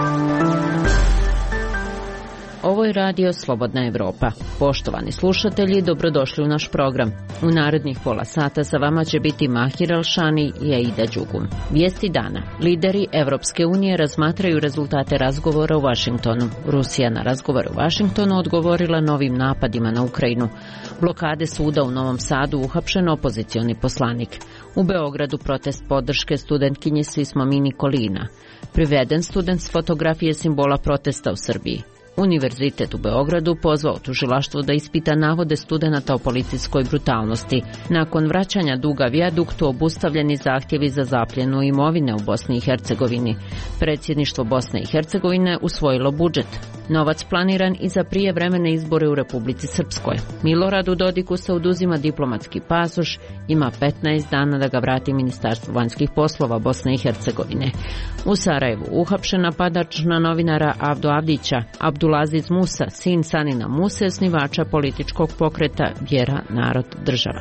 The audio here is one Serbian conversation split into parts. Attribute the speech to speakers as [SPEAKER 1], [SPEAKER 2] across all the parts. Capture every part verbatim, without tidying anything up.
[SPEAKER 1] Ovo je radio Slobodna Evropa. Poštovani slušatelji, dobrodošli u naš program. U narednih pola sata sa vama će biti Mahir Alšani i Aida Đugum. Vijesti dana. Lideri Evropske unije razmatraju rezultate razgovora u Vašingtonu. Rusija na razgovor u Vašingtonu odgovorila novim napadima na Ukrajinu. Blokade suda u Novom Sadu, uhapšen opozicioni poslanik. U Beogradu protest podrške studentkinji Sismomi Nikolina. Priveden student s fotografije simbola protesta u Srbiji. Univerzitet u Beogradu pozvao tužilaštvo da ispita navode studenata o policijskoj brutalnosti. Nakon vraćanja duga vijaduktu obustavljeni zahtjevi za zapljenu imovine u Bosni i Hercegovini. Predsjedništvo Bosne i Hercegovine usvojilo budžet. Novac planiran i za prijevremene izbore u Republici Srpskoj. Miloradu Dodiku se oduzima diplomatski pasoš, ima petnaest dana da ga vrati Ministarstvo vanjskih poslova Bosne i Hercegovine. U Sarajevu uhapšen napadač na novinara Avdu Avdića. Abdulaziz Musa, sin Sanina Muse, osnivača političkog pokreta Vjera, narod, država.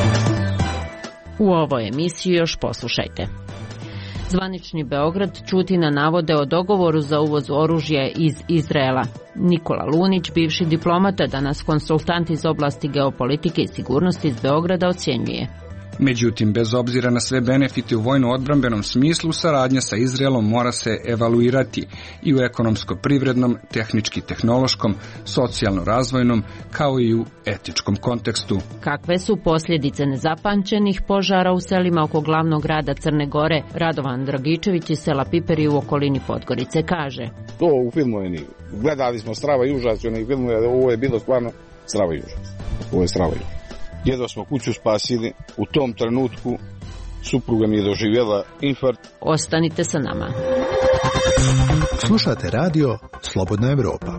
[SPEAKER 1] U ovoj emisiji još poslušajte. Zvanični Beograd ćuti na navode o dogovoru za uvoz oružja iz Izraela. Nikola Lunić, bivši diplomata, danas konsultant iz oblasti geopolitike i sigurnosti iz Beograda, ocjenjuje.
[SPEAKER 2] Međutim, bez obzira na sve benefite u vojno-odbrambenom smislu, saradnja sa Izraelom mora se evaluirati i u ekonomsko-privrednom, tehnički-tehnološkom, socijalno-razvojnom, kao i u etičkom kontekstu.
[SPEAKER 1] Kakve su posljedice nezapamćenih požara u selima oko glavnog grada Crne Gore? Radovan Dragičević iz sela Piperi u okolini Podgorice kaže.
[SPEAKER 3] To u filmu je nije. Gledali smo Strava i užas, u filmu je, ovo je bilo stvarno Strava i užas. Ovo je Strava i užas. Jedva smo kuću spasili, u tom trenutku supruga mi je doživjela infarkt.
[SPEAKER 1] Ostanite sa nama.
[SPEAKER 4] Slušate radio Slobodna Evropa.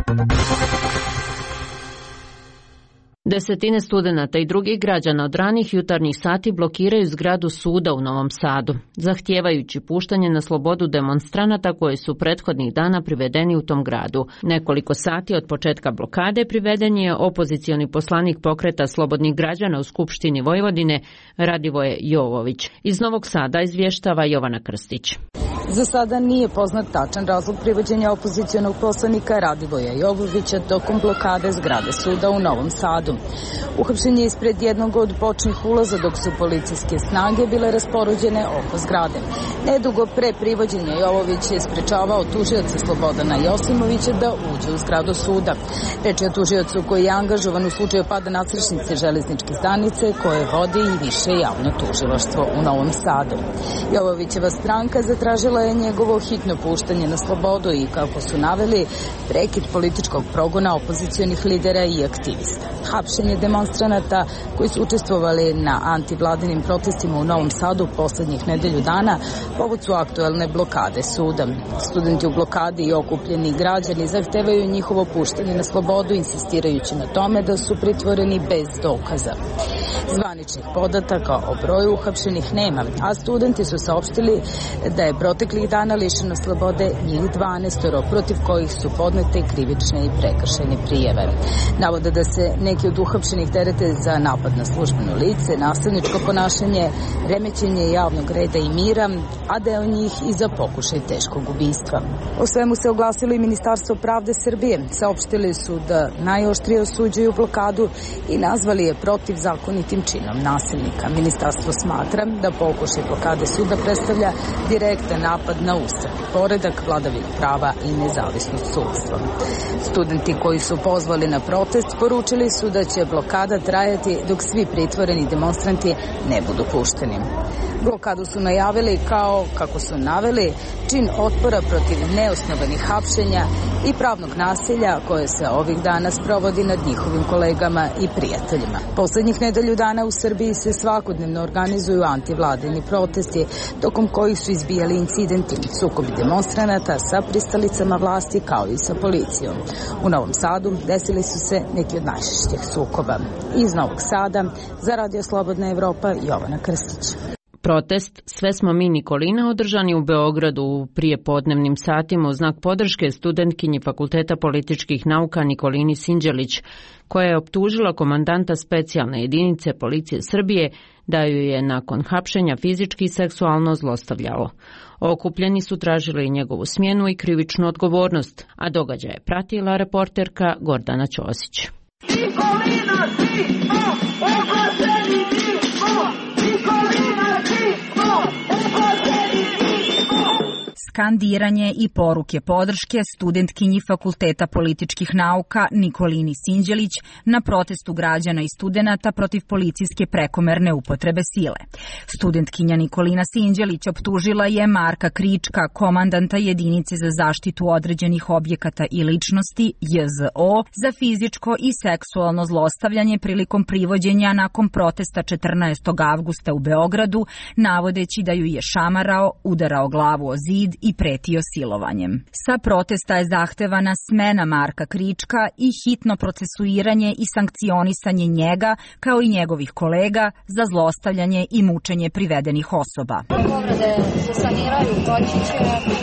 [SPEAKER 1] Desetine studenata i drugih građana od ranih jutarnjih sati blokiraju zgradu suda u Novom Sadu, zahtijevajući puštanje na slobodu demonstranata koji su prethodnih dana privedeni u tom gradu. Nekoliko sati od početka blokade priveden je opozicioni poslanik pokreta slobodnih građana u Skupštini Vojvodine Radivoje Jovović. Iz Novog Sada izvještava Jovana Krstić.
[SPEAKER 5] Za sada nije poznat tačan razlog privođenja opozicionog poslanika Radivoja Jovovića tokom blokade zgrade suda u Novom Sadu. Uhapšen je ispred jednog od bočnih ulaza dok su policijske snage bile raspoređene oko zgrade. Nedugo pre privođenja Jovović je sprečavao tužioca Slobodana Josimovića da uđe u zgradu suda. Reč je o tužiocu koji je angažovan u slučaju pada nadstrešnice železničke stanice koje vodi i više javno tužilaštvo u Novom Sadu. Jovovićeva stranka zatražila je njegovo hitno puštanje na slobodu i, kako su naveli, prekid političkog progona opozicionih lidera i aktivista. Hapšenje demonstranata koji su učestvovali na antivladinim protestima u Novom Sadu poslednjih nedelju dana povod su aktuelne blokade suda. Studenti u blokadi i okupljeni građani zahtevaju njihovo puštanje na slobodu, insistirajući na tome da su pritvoreni bez dokaza. Zvaničnih podataka o broju uhapšenih nema, a studenti su saopštili da je proteklih dana lišeno slobode njih dvanaestoro, protiv kojih su podnete krivične i prekršajne prijave. Navode da se neki od uhapšenih terete za napad na službeno lice, nasilničko ponašanje, remećenje javnog reda i mira, a deo njih i za pokušaj teškog ubistva. O svemu se oglasilo i Ministarstvo pravde Srbije. Saopštili su da najoštrije osuđuju blokadu i nazvali je protivzakonitim činom nasilnika. Ministarstvo smatra da pokušaj blokade suda predstavlja direktan napad na ustav, poredak, vladavinu prava i nezavisnost sudstva. Studenti koji su pozvali na protest poručili su da će blokada trajati dok svi pritvoreni demonstranti ne budu pušteni. Blokadu su najavili kao, kako su naveli, čin otpora protiv neosnovanih hapšenja i pravnog nasilja koje se ovih dana sprovodi nad njihovim kolegama i prijateljima. Poslednjih nedelju dana u Srbiji se svakodnevno organizuju antivladini protesti, tokom kojih su izbijali incidenti, sukobi demonstranata sa pristalicama vlasti kao i sa policijom. U Novom Sadu desili su se neki od najžešćih sukoba. Iz Novog Sada za Radio Slobodna Evropa, Jovana Krstić.
[SPEAKER 1] Protest Sve smo mi Nikolina održan je u Beogradu u prijepodnevnim satima u znak podrške studentkinji Fakulteta političkih nauka Nikolini Sinđelić, koja je optužila komandanta specijalne jedinice policije Srbije da ju je nakon hapšenja fizički i seksualno zlostavljao. Okupljeni su tražili njegovu smjenu i krivičnu odgovornost, a događaj je pratila reporterka Gordana Ćosić.
[SPEAKER 6] Nikolina, ti smo oglašeni, mi smo Nikolina, ti smo oglašeni, mi smo.
[SPEAKER 7] Skandiranje i poruke podrške studentkinji Fakulteta političkih nauka Nikolini Sinđelić na protestu građana i studenata protiv policijske prekomerne upotrebe sile. Studentkinja Nikolina Sinđelić optužila je Marka Krička, komandanta jedinice za zaštitu određenih objekata i ličnosti J Z O, za fizičko i seksualno zlostavljanje prilikom privođenja nakon protesta četrnaestog avgusta u Beogradu, navodeći da ju je šamarao, udarao glavu o zid i pretio silovanjem. Sa protesta je zahtevana smena Marka Krička i hitno procesuiranje i sankcionisanje njega, kao i njegovih kolega, za zlostavljanje i mučenje privedenih osoba.
[SPEAKER 8] Povrede se saniraju, proći će,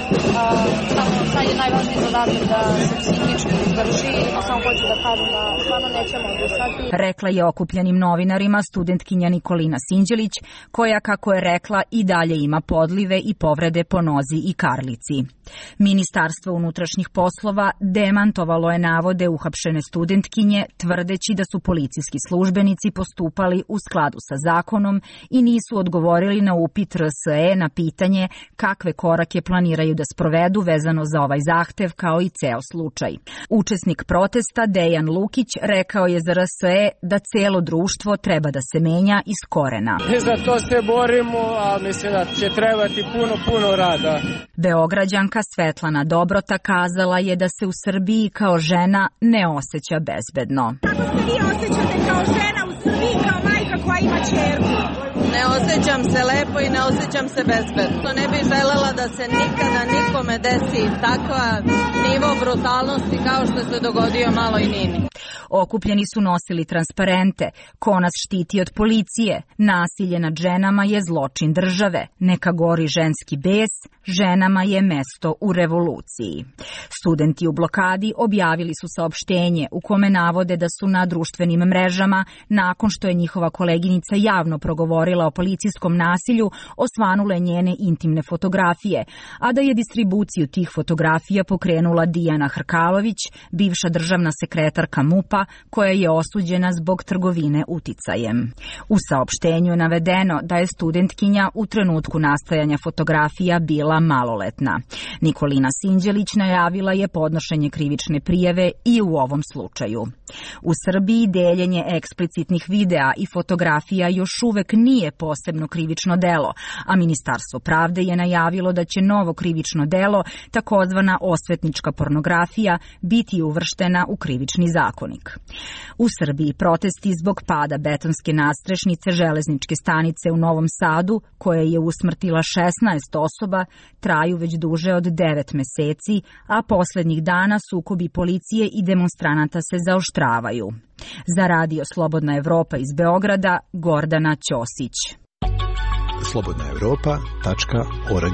[SPEAKER 8] samo sad je najvažniji zadatak da se psihički izvrši, a samo hoću da kažem da stvarno nećemo odustati.
[SPEAKER 7] Rekla je okupljenim novinarima studentkinja Nikolina Sinđelić, koja, kako je rekla, i dalje ima podlive i povrede po nozi i karlici. Ministarstvo unutrašnjih poslova demantovalo je navode uhapšene studentkinje, tvrdeći da su policijski službenici postupali u skladu sa zakonom i nisu odgovorili na upit R S E na pitanje kakve korake planiraju da sprovedu vezano za ovaj zahtev, kao i ceo slučaj. Učesnik protesta Dejan Lukić rekao je za R S E da celo društvo treba da se menja iz korena.
[SPEAKER 9] Mi za to se borimo, a mislim da će trebati puno, puno rada.
[SPEAKER 7] Beograđanka Svetlana Dobrota kazala je da se u Srbiji kao žena ne osjeća bezbedno.
[SPEAKER 10] Kako se vi osjećate kao žena u Srbiji, kao majka koja ima ćerku?
[SPEAKER 11] Ne osjećam se lepo i ne osjećam se bezbedno. Ne bih želela da se nikada nikome desi takva nivo brutalnosti kao što se dogodio maloj Nini.
[SPEAKER 7] Okupljeni su nosili transparente, ko nas štiti od policije, nasilje nad ženama je zločin države, neka gori ženski bes, ženama je mesto u revoluciji. Studenti u blokadi objavili su saopštenje u kome navode da su na društvenim mrežama, nakon što je njihova koleginica javno progovorila o policijskom nasilju, osvanule njene intimne fotografije, a da je distribuciju tih fotografija pokrenula Dijana Hrkalović, bivša državna sekretarka MUP-a, koja je osuđena zbog trgovine uticajem. U saopštenju je navedeno da je studentkinja u trenutku nastajanja fotografija bila maloletna. Nikolina Sinđelić najavila je podnošenje krivične prijave i u ovom slučaju. U Srbiji deljenje eksplicitnih videa i fotografija još uvek nije posebno krivično delo, a Ministarstvo pravde je najavilo da će novo krivično delo, takozvana osvetnička pornografija, biti uvrštena u krivični zakonik. U Srbiji protesti zbog pada betonske nadstrešnice železničke stanice u Novom Sadu, koja je usmrtila šesnaest osoba, traju već duže od devet meseci, a poslednjih dana sukobi policije i demonstranata se zaoštravaju. Za Radio Slobodna Evropa iz Beograda, Gordana Ćosić.
[SPEAKER 4] slobodna evropa tačka org.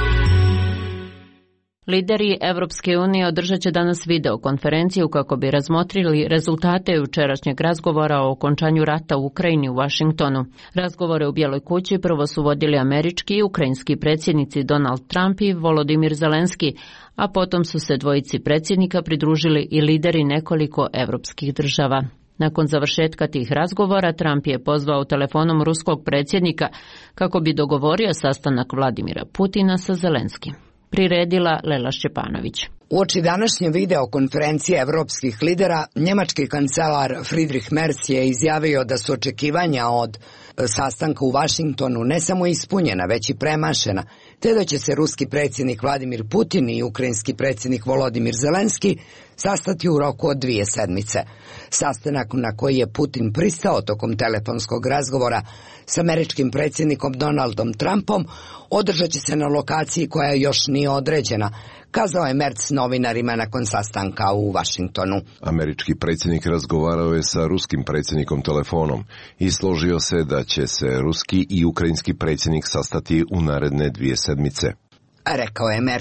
[SPEAKER 1] Lideri Evropske unije održat će danas videokonferenciju kako bi razmotrili rezultate jučerašnjeg razgovora o okončanju rata u Ukrajini u Vašingtonu. Razgovore u Bijeloj kući prvo su vodili američki i ukrajinski predsjednici Donald Trump i Volodimir Zelenski, a potom su se dvojici predsjednika pridružili i lideri nekoliko evropskih država. Nakon završetka tih razgovora, Trump je pozvao telefonom ruskog predsjednika kako bi dogovorio sastanak Vladimira Putina sa Zelenskim. Priredila Lela Šćepanović.
[SPEAKER 12] Uoči današnje videokonferencije evropskih lidera, njemački kancelar Friedrich Merz je izjavio da su očekivanja od sastanka u Vašingtonu ne samo ispunjena, već i premašena, te da će se ruski predsjednik Vladimir Putin i ukrajinski predsjednik Volodimir Zelenski sastati u roku od dvije sedmice. Sastanak na koji je Putin pristao tokom telefonskog razgovora s američkim predsjednikom Donaldom Trumpom održat će se na lokaciji koja još nije određena, kazao je Merz novinarima nakon sastanka u Vašingtonu.
[SPEAKER 13] Američki predsjednik razgovarao je sa ruskim predsjednikom telefonom i složio se da će se ruski i ukrajinski predsjednik sastati u naredne dvije sedmice.
[SPEAKER 12] Rekao je Merz.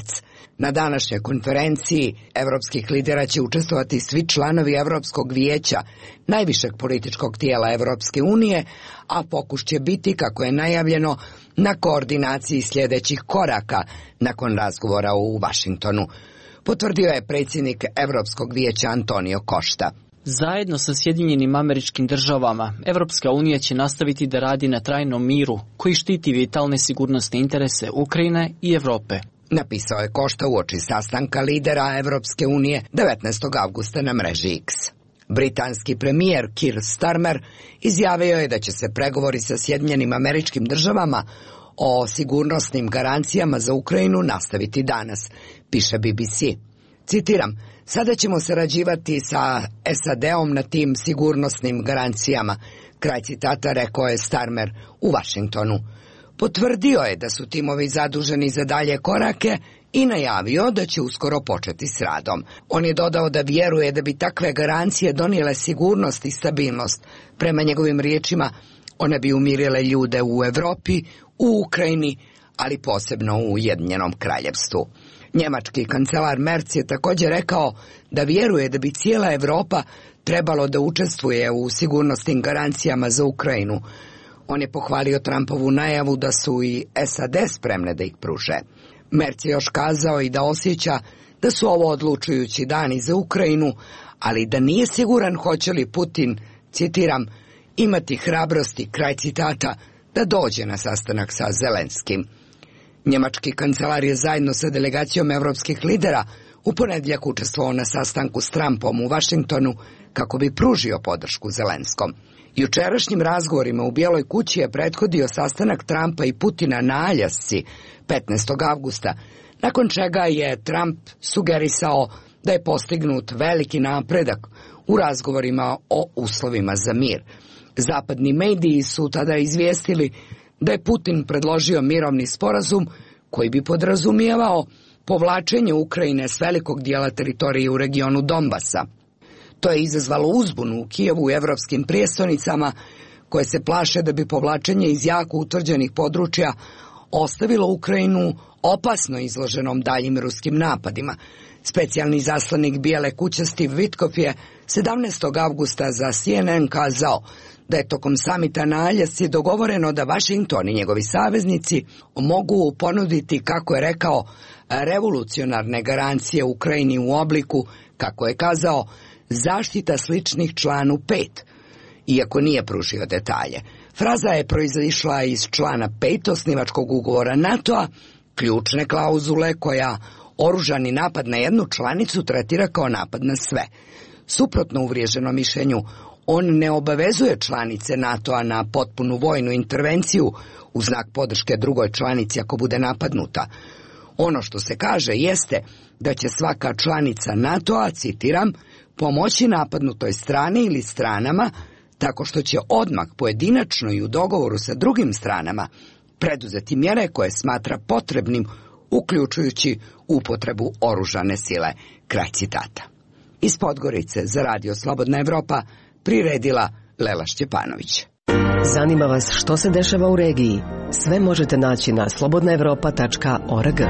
[SPEAKER 12] Na današnjoj konferenciji evropskih lidera će učestvovati svi članovi Evropskog vijeća, najvišeg političkog tijela Evropske unije, a fokus će biti, kako je najavljeno, na koordinaciji sljedećih koraka nakon razgovora u Vašingtonu, potvrdio je predsjednik Evropskog vijeća Antonio Costa.
[SPEAKER 14] Zajedno sa Sjedinjenim Američkim Državama, Evropska unija će nastaviti da radi na trajnom miru koji štiti vitalne sigurnosne interese Ukrajine i Evrope.
[SPEAKER 12] Napisao je Costa uoči sastanka lidera Evropske unije devetnaestog avgusta na mreži X. Britanski premijer Keir Starmer izjavio je da će se pregovori sa Sjedinjenim Američkim Državama o sigurnosnim garancijama za Ukrajinu nastaviti danas, piše B B C. Citiram, sada ćemo sarađivati sa S A D-om na tim sigurnosnim garancijama, kraj citata, rekao je Starmer u Vašingtonu. Potvrdio je da su timovi zaduženi za dalje korake i najavio da će uskoro početi s radom. On je dodao da vjeruje da bi takve garancije donijele sigurnost i stabilnost. Prema njegovim riječima, one bi umirile ljude u Europi, u Ukrajini, ali posebno u Ujedinjenom Kraljevstvu. Njemački kancelar Merz je također rekao da vjeruje da bi cijela Europa trebalo da učestvuje u sigurnosnim garancijama za Ukrajinu. On je pohvalio Trumpovu najavu da su i S A D spremne da ih pruže. Merz je još kazao i da osjeća da su ovo odlučujući dani za Ukrajinu, ali da nije siguran hoće li Putin, citiram, imati hrabrosti, kraj citata, da dođe na sastanak sa Zelenskim. Njemački kancelar je zajedno sa delegacijom evropskih lidera u ponedjeljak učestvovao na sastanku s Trumpom u Vašingtonu kako bi pružio podršku Zelenskom. Jučerašnjim razgovorima u Bijeloj kući je prethodio sastanak Trumpa i Putina na Aljasci petnaestog avgusta, nakon čega je Trump sugerisao da je postignut veliki napredak u razgovorima o uslovima za mir. Zapadni mediji su tada izvijestili da je Putin predložio mirovni sporazum koji bi podrazumijevao povlačenje Ukrajine s velikog dijela teritorije u regionu Donbasa. To je izazvalo uzbunu u Kijevu i evropskim prijestonicama, koje se plaše da bi povlačenje iz jako utvrđenih područja ostavilo Ukrajinu opasno izloženom daljim ruskim napadima. Specijalni zaslanik Bijele kuće Steve Witkoff je sedamnaestog avgusta za C N N kazao da je tokom samita na Aljasci dogovoreno da Vašington i njegovi saveznici mogu ponuditi, kako je rekao, revolucionarne garancije Ukrajini u obliku, kako je kazao, zaštita sličnih članu pet, iako nije pružio detalje. Fraza je proizašla iz člana pet osnivačkog ugovora NATO-a, ključne klauzule koja oružani napad na jednu članicu tretira kao napad na sve. Suprotno uvriježenom mišljenju, on ne obavezuje članice NATO-a na potpunu vojnu intervenciju u znak podrške drugoj članici ako bude napadnuta. Ono što se kaže jeste da će svaka članica NATO-a, citiram, pomoći napadnutoj strani ili stranama tako što će odmah pojedinačno i u dogovoru sa drugim stranama preduzeti mjere koje smatra potrebnim, uključujući upotrebu oružane sile. Kraj citata. Iz Podgorice za Radio Slobodna Evropa priredila Lela Šćepanović.
[SPEAKER 15] Zanima vas što se dešava u regiji? Sve možete naći na slobodna evropa tačka org.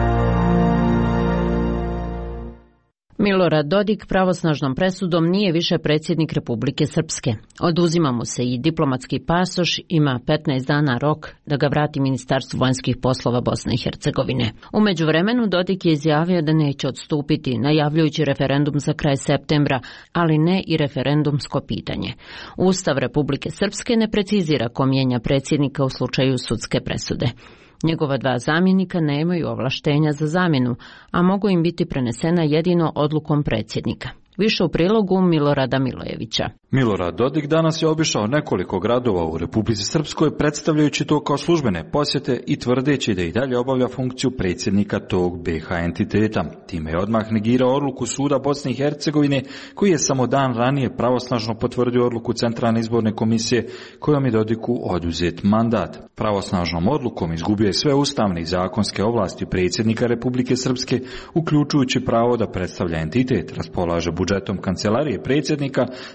[SPEAKER 1] Milorad Dodik pravosnažnom presudom nije više predsjednik Republike Srpske. Oduzima mu se i diplomatski pasoš, ima petnaest dana rok da ga vrati Ministarstvu vanjskih poslova Bosne i Hercegovine. U međuvremenu Dodik je izjavio da neće odstupiti, najavljujući referendum za kraj septembra, ali ne i referendumsko pitanje. Ustav Republike Srpske ne precizira ko mijenja predsjednika u slučaju sudske presude. Njegova dva zamjenika nemaju ovlaštenja za zamjenu, a mogu im biti prenesena jedino odlukom predsjednika. Više u prilogu Milorada Milojevića.
[SPEAKER 16] Milorad Dodik danas je obišao nekoliko gradova u Republici Srpskoj, predstavljajući to kao službene posjete i tvrdeći da i dalje obavlja funkciju predsjednika tog B H entiteta. Time je odmah negirao odluku suda Bosne i Hercegovine, koji je samo dan ranije pravosnažno potvrdio odluku Centralne izborne komisije kojom je Dodiku oduzet mandat. Pravosnažnom odlukom izgubio je sve ustavne i zakonske ovlasti predsjednika Republike Srpske, uključujući pravo da predstavlja entitet, raspolaže budžetom kancelarije predsjednika, te da donosi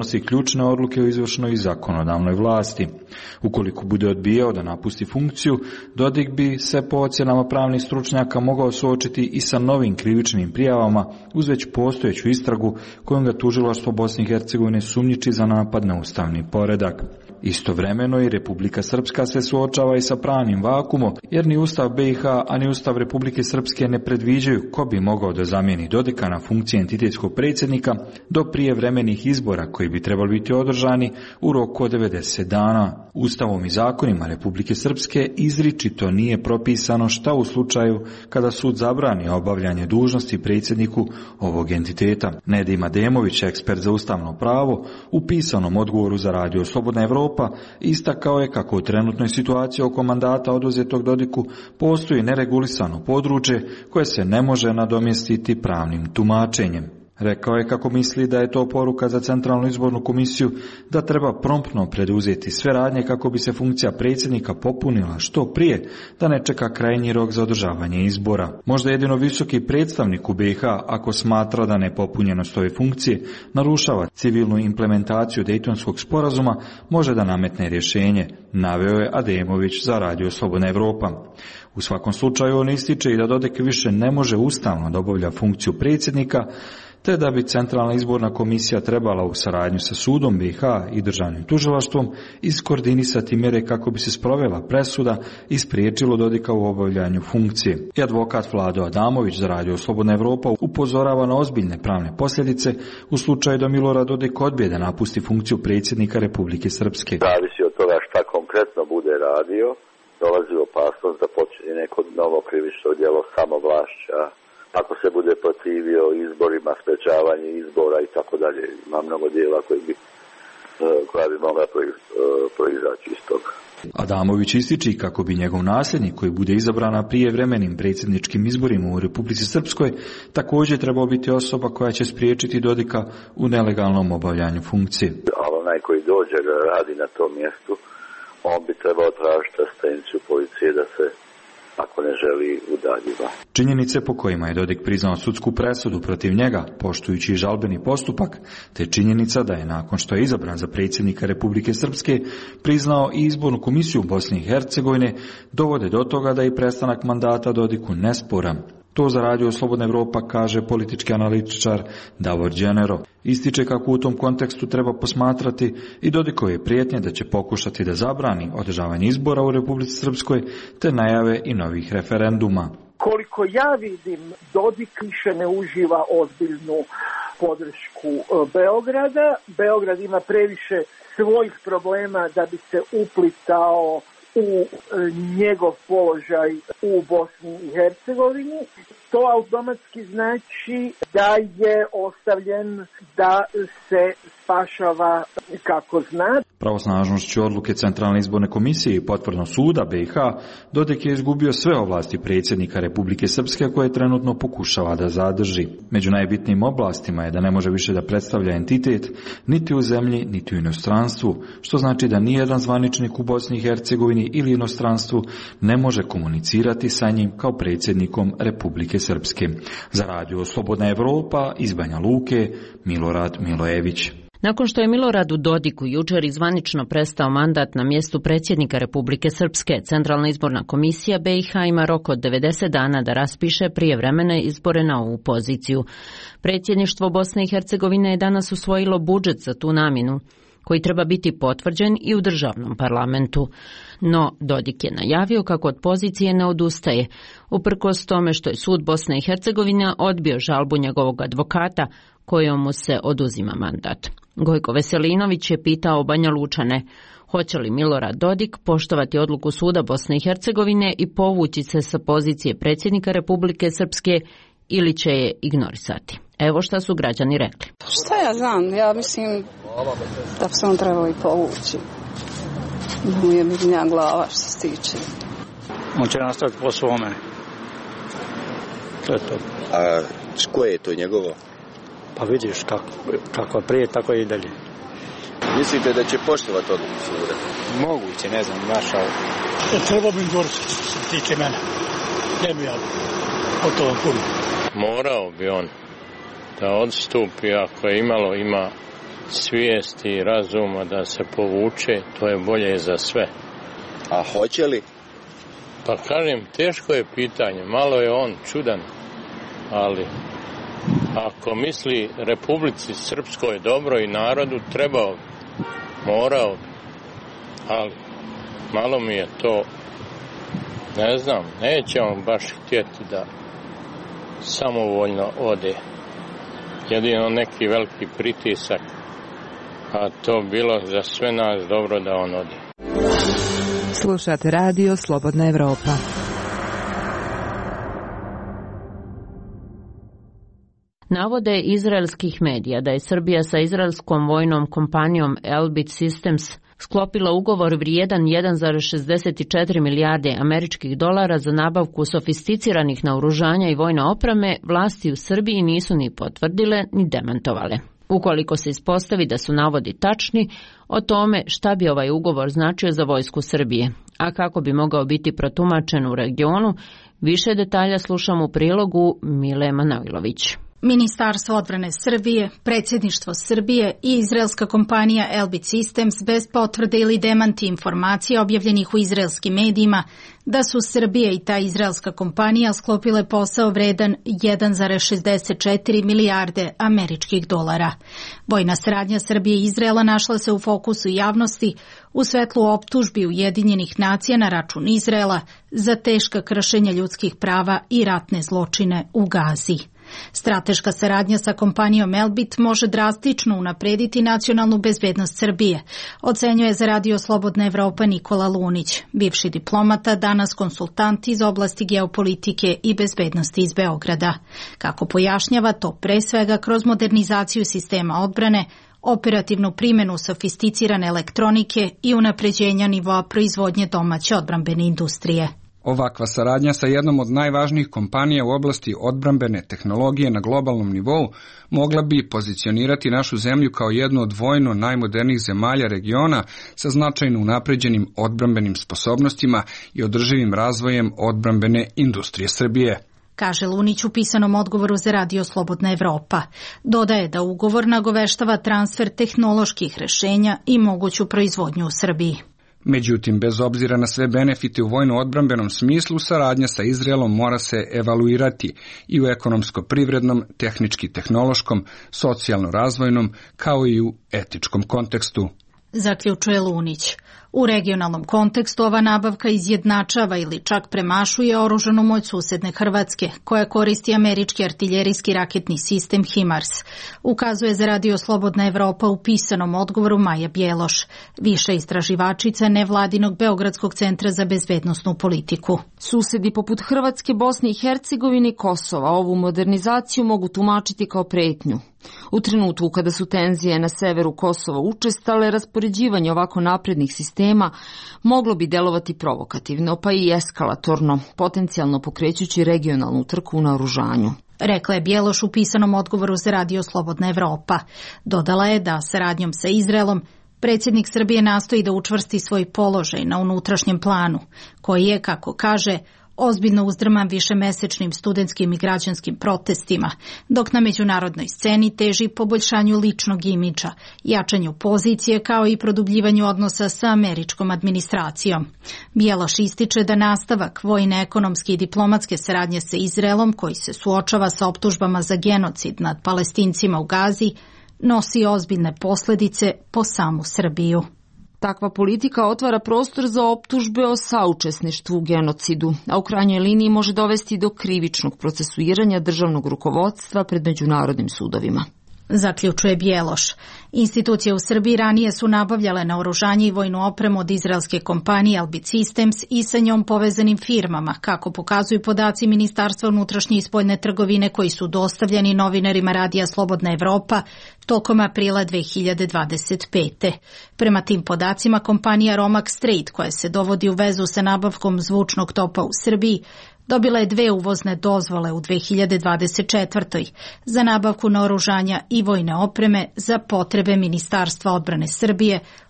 [SPEAKER 16] donosi ključne odluke u izvršnoj i zakonodavnoj vlasti. Ukoliko bude odbijao da napusti funkciju, Dodik bi se po ocjenama pravnih stručnjaka mogao suočiti i sa novim krivičnim prijavama uz već postojeću istragu kojom ga tužilaštvo Bosne i Hercegovine sumnjiči za napad na ustavni poredak. Istovremeno i Republika Srpska se suočava i sa pravnim vakumom, jer ni Ustav B i H, a ni Ustav Republike Srpske ne predviđaju ko bi mogao da zamijeni Dodika na funkciji entitetskog predsjednika do prijevremenih izbora koji bi trebali biti održani u roku od devedeset dana. Ustavom i zakonima Republike Srpske izričito nije propisano šta u slučaju kada sud zabrani obavljanje dužnosti predsjedniku ovog entiteta. Nedim Ademović, ekspert za ustavno pravo, u pisanom odgovoru za radio Slobodna Evropa istakao je kako u trenutnoj situaciji oko mandata oduzetog Dodiku postoji neregulisano područje koje se ne može nadomjestiti pravnim tumačenjem. Rekao je kako misli da je to poruka za Centralnu izbornu komisiju da treba promptno preduzeti sve radnje kako bi se funkcija predsjednika popunila što prije, da ne čeka krajnji rok za održavanje izbora. Možda jedino visoki predstavnik u B i H, ako smatra da nepopunjenost ove funkcije narušava civilnu implementaciju Dejtonskog sporazuma, može da nametne rješenje, naveo je Ademović za radio Slobodna Evropa. U svakom slučaju on ističe i da Dodik više ne može ustavno da obavlja funkciju predsjednika, te da bi Centralna izborna komisija trebala u saradnju sa sudom B i H i državnim tužilaštvom iskoordinisati mjere kako bi se sprovela presuda i spriječilo Dodika u obavljanju funkcije. I advokat Vlado Adamović za radio Slobodna Evropa upozorava na ozbiljne pravne posljedice u slučaju da Milorad Dodik odbije da napusti funkciju predsjednika Republike Srpske.
[SPEAKER 17] Zavisi od toga šta konkretno bude radio, dolazi opasnost da počinje neko novo krivično djelo samovlašća, ako se bude protivio izborima, sprečavanje izbora i tako dalje. Ima mnogo djela koji bi, koja bi mogla proizaći iz toga.
[SPEAKER 16] Adamović ističi kako bi njegov nasljednik, koji bude izabran na prijevremenim predsjedničkim izborima u Republici Srpskoj, također trebao biti osoba koja će spriječiti Dodika u nelegalnom obavljanju funkcije.
[SPEAKER 17] A onaj koji dođe da radi na tom mjestu, on bi trebao tražiti asistenciju policije da se, ako ne želi, udaljiva.
[SPEAKER 16] Činjenice po kojima je Dodik priznao sudsku presudu protiv njega, poštujući žalbeni postupak, te činjenica da je nakon što je izabran za predsjednika Republike Srpske priznao i izbornu komisiju Bosne i Hercegovine, dovode do toga da je prestanak mandata Dodiku nesporan. To za radio Slobodna Evropa kaže politički analitičar Davor Đenero. Ističe kako u tom kontekstu treba posmatrati i Dodikove prijetnje da će pokušati da zabrani održavanje izbora u Republici Srpskoj, te najave i novih referenduma.
[SPEAKER 18] Koliko ja vidim, Dodik više ne uživa ozbiljnu podršku Beograda. Beograd ima previše svojih problema da bi se uplitao u njegov položaj u Bosni i Hercegovini. To automatski znači da je ostavljen da se spašava kako zna.
[SPEAKER 16] Pravosnažnošću odluke Centralne izborne komisije i potvrdom suda B i H, Dodik je izgubio sve ovlasti predsjednika Republike Srpske koje trenutno pokušava da zadrži. Među najbitnijim oblastima je da ne može više da predstavlja entitet niti u zemlji, niti u inostranstvu, što znači da nijedan zvaničnik u Bosni i Hercegovini ili inostranstvu ne može komunicirati sa njim kao predsjednikom Republike Srpske. Za radio Slobodna Evropa iz Banja Luke, Milorad Milojević.
[SPEAKER 1] Nakon što je Miloradu Dodiku jučer zvanično prestao mandat na mjestu predsjednika Republike Srpske, Centralna izborna komisija B i H ima rok od devedeset dana da raspiše prijevremene izbore na ovu poziciju. Predsjedništvo Bosne i Hercegovine je danas usvojilo budžet za tu namjenu, koji treba biti potvrđen i u državnom parlamentu. No, Dodik je najavio kako od pozicije ne odustaje, uprkos tome što je sud Bosne i Hercegovine odbio žalbu njegovog advokata, kojom mu se oduzima mandat. Gojko Veselinović je pitao Banja Lučane, hoće li Milorad Dodik poštovati odluku suda Bosne i Hercegovine i povući se sa pozicije predsjednika Republike Srpske ili će je ignorisati. Evo šta su građani rekli.
[SPEAKER 19] Šta ja znam, ja mislim da bi se on trebao i povući. Da mu je mirnija glava što se tiče.
[SPEAKER 20] On će nastaviti po svome. To je to.
[SPEAKER 21] A koje je to njegovo?
[SPEAKER 20] Pa vidiš kako, kako prije, tako i dalje.
[SPEAKER 21] Mislite da će poštovati odluku suda?
[SPEAKER 20] Moguće, ne znam, naša.
[SPEAKER 22] Trebao bi ignorisati što se tiče mene. Ne bi ja o to puno.
[SPEAKER 23] Morao bi on da odstupi ako je imalo ima
[SPEAKER 2] svijesti i razuma da se povuče, to je bolje za sve.
[SPEAKER 21] A hoće li?
[SPEAKER 2] Pa kažem, teško je pitanje, malo je on čudan, ali ako misli Republici Srpskoj dobro i narodu, trebao, morao, ali malo mi je to, ne znam, neće on baš htjeti da samovoljno ode. Jedino neki veliki pritisak, a to bilo za sve nas dobro da on ode.
[SPEAKER 3] Slušate radio Slobodna Evropa.
[SPEAKER 1] Navode izraelskih medija da je Srbija sa izraelskom vojnom kompanijom Elbit Systems sklopila ugovor vrijedan jedan zarez šezdeset četiri milijarde američkih dolara za nabavku sofisticiranih naoružanja i vojne opreme, vlasti u Srbiji nisu ni potvrdile ni demantovale. Ukoliko se ispostavi da su navodi tačni, o tome šta bi ovaj ugovor značio za vojsku Srbije, a kako bi mogao biti protumačen u regionu, više detalja slušamo u prilogu Mile Manojlović.
[SPEAKER 23] Ministarstvo odbrane Srbije, predsjedništvo Srbije i izraelska kompanija Elbit Systems bez potvrde ili demanti informacija objavljenih u izraelskim medijima da su Srbija i ta izraelska kompanija sklopile posao vredan jedan zarez šezdeset četiri milijarde američkih dolara. Vojna saradnja Srbije i Izraela našla se u fokusu javnosti u svetlu optužbi Ujedinjenih nacija na račun Izraela za teška kršenja ljudskih prava i ratne zločine u Gazi. Strateška saradnja sa kompanijom Elbit može drastično unaprediti nacionalnu bezbednost Srbije, ocenjuje za Radio Slobodna Evropa Nikola Lunić, bivši diplomata, danas konsultant iz oblasti geopolitike i bezbednosti iz Beograda. Kako pojašnjava, to pre svega kroz modernizaciju sistema odbrane, operativnu primjenu sofisticirane elektronike i unapređenja nivoa proizvodnje domaće odbrambene industrije.
[SPEAKER 24] Ovakva saradnja sa jednom od najvažnijih kompanija u oblasti odbrambene tehnologije na globalnom nivou mogla bi pozicionirati našu zemlju kao jednu od vojno najmodernijih zemalja regiona sa značajno unapređenim odbrambenim sposobnostima i održivim razvojem odbrambene industrije Srbije,
[SPEAKER 23] kaže Lunić u pisanom odgovoru za Radio Slobodna Evropa. Dodaje da ugovor nagoveštava transfer tehnoloških rešenja i moguću proizvodnju u Srbiji.
[SPEAKER 24] Međutim, bez obzira na sve benefite u vojno-odbrambenom smislu, saradnja sa Izraelom mora se evaluirati i u ekonomsko-privrednom, tehnički-tehnološkom, socijalno-razvojnom, kao i u etičkom kontekstu,
[SPEAKER 23] zaključuje Lunić. U regionalnom kontekstu ova nabavka izjednačava ili čak premašuje oružanu moć susedne Hrvatske, koja koristi američki artiljerijski raketni sistem HIMARS, ukazuje za Radio Slobodna Evropa u pisanom odgovoru Maja Bjeloš, viša istraživačica nevladinog Beogradskog centra za bezbednosnu politiku.
[SPEAKER 25] Susedi poput Hrvatske, Bosne i Hercegovine i Kosova ovu modernizaciju mogu tumačiti kao pretnju. U trenutku kada su tenzije na severu Kosova učestale, raspoređivanje ovako naprednih sistema moglo bi delovati provokativno, pa i eskalatorno, potencijalno pokrećući regionalnu trku u naoružanju,
[SPEAKER 23] rekla je Bjeloš u pisanom odgovoru za Radio Slobodna Evropa. Dodala je da saradnjom sa Izraelom predsjednik Srbije nastoji da učvrsti svoj položaj na unutrašnjem planu, koji je, kako kaže, ozbiljno uzdrman višemesečnim studentskim i građanskim protestima, dok na međunarodnoj sceni teži poboljšanju ličnog imidža, jačanju pozicije kao i produbljivanju odnosa sa američkom administracijom. Bjeloš ističe da nastavak vojne, ekonomske i diplomatske saradnje sa Izraelom, koji se suočava sa optužbama za genocid nad Palestincima u Gazi, nosi ozbiljne posljedice po samu Srbiju.
[SPEAKER 25] Takva politika otvara prostor za optužbe o saučesništvu u genocidu, a u krajnjoj liniji može dovesti do krivičnog procesuiranja državnog rukovodstva pred međunarodnim sudovima,
[SPEAKER 23] zaključuje Bjeloš. Institucije u Srbiji ranije su nabavljale naoružanje i vojnu opremu od izraelske kompanije Elbit Systems i sa njom povezanim firmama, kako pokazuju podaci Ministarstva unutrašnje i spoljne trgovine koji su dostavljeni novinarima Radija Slobodna Evropa tokom aprila dve hiljade dvadeset pete. Prema tim podacima, kompanija Romak Strait, koja se dovodi u vezu sa nabavkom zvučnog topa u Srbiji, dobila je dve uvozne dozvole u dve hiljade dvadeset četvrtoj za nabavku naoružanja i vojne opreme za potrebe Ministarstva odbrane Srbije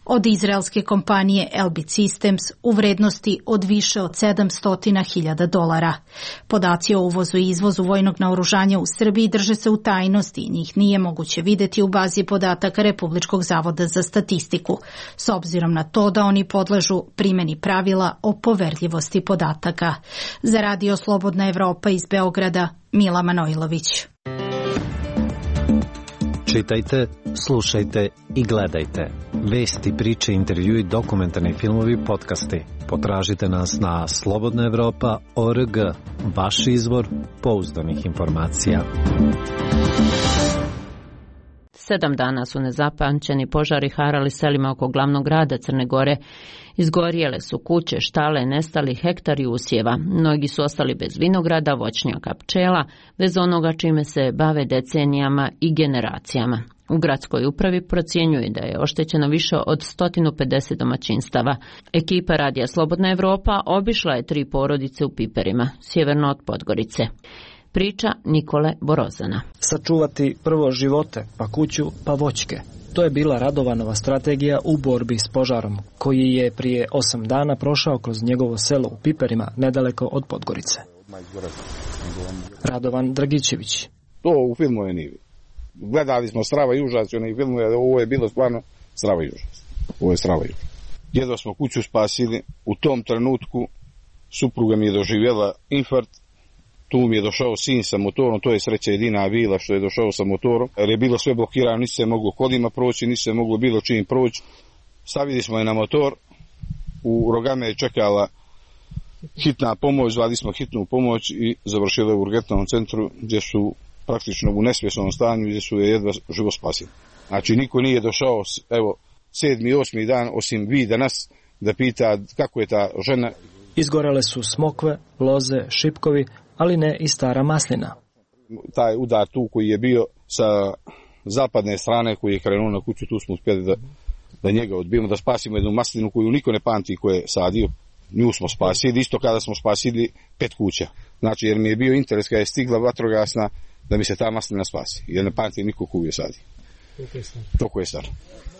[SPEAKER 23] od izraelske kompanije Elbit Systems u vrednosti od više od sedamsto hiljada dolara. Podaci o uvozu i izvozu vojnog naoružanja u Srbiji drže se u tajnosti i njih nije moguće videti u bazi podataka Republičkog zavoda za statistiku, s obzirom na to da oni podležu primjeni pravila o poverljivosti podataka. Za Radio Slobodna Evropa iz Beograda, Mila Manojlović.
[SPEAKER 5] Čitajte, slušajte i gledajte. Vesti, priče, intervjui, dokumentarni filmovi, podcasti. Potražite nas na slobodna evropa tačka org, vaš izvor pouzdanih informacija.
[SPEAKER 1] Sedam dana su nezapamćeni požari harali selima oko glavnog grada Crne Gore. Izgorjele su kuće, štale, nestali hektari usjeva. Mnogi su ostali bez vinograda, voćnjaka, pčela, bez onoga čime se bave decenijama i generacijama. U gradskoj upravi procjenjuje da je oštećeno više od sto pedeset domaćinstava. Ekipa Radija Slobodna Evropa obišla je tri porodice u Piperima, sjeverno od Podgorice. Priča Nikole Borozana.
[SPEAKER 6] Sačuvati prvo živote, pa kuću, pa voćke. To je bila Radovanova strategija u borbi s požarom, koji je prije osam dana prošao kroz njegovo selo u Piperima, nedaleko od Podgorice. Radovan Dragićević.
[SPEAKER 8] To u filmu je nivi. Gledali smo Strava i užas, onaj film, ovo je bilo stvarno Strava i užas. Ovo je Strava i užas. Jedva smo kuću spasili, u tom trenutku supruga mi je doživjela infarkt. Tu mi je došao sin sa motorom, to je sreća jedina bila što je došao sa motorom, jer je bilo sve blokirano, nisi se moglo kolima proći, nisi se moglo bilo čim proći. Stavili smo je na motor, u Rogame je čekala hitna pomoć, zvali smo hitnu pomoć i završili u urgentnom centru gdje su praktično u nesvjesnom stanju, gdje su je jedva živo spasili. Znači niko nije došao, evo, sedmi, osmi dan, osim vi danas, da pita kako je ta žena.
[SPEAKER 6] Izgorele su smokve, loze, šipkovi, ali ne i stara maslina.
[SPEAKER 8] Taj udar tu koji je bio sa zapadne strane, koji je krenuo na kuću, tu smo uspjeli da, da njega odbijemo, da spasimo jednu maslinu koju niko ne pamti ko je sadio. Nju smo spasili, isto kada smo spasili pet kuća. Znači, jer mi je bio interes kada je stigla vatrogasna da mi se ta maslina spasi. Jer ne pamti niko koju je sadio. Toliko je star.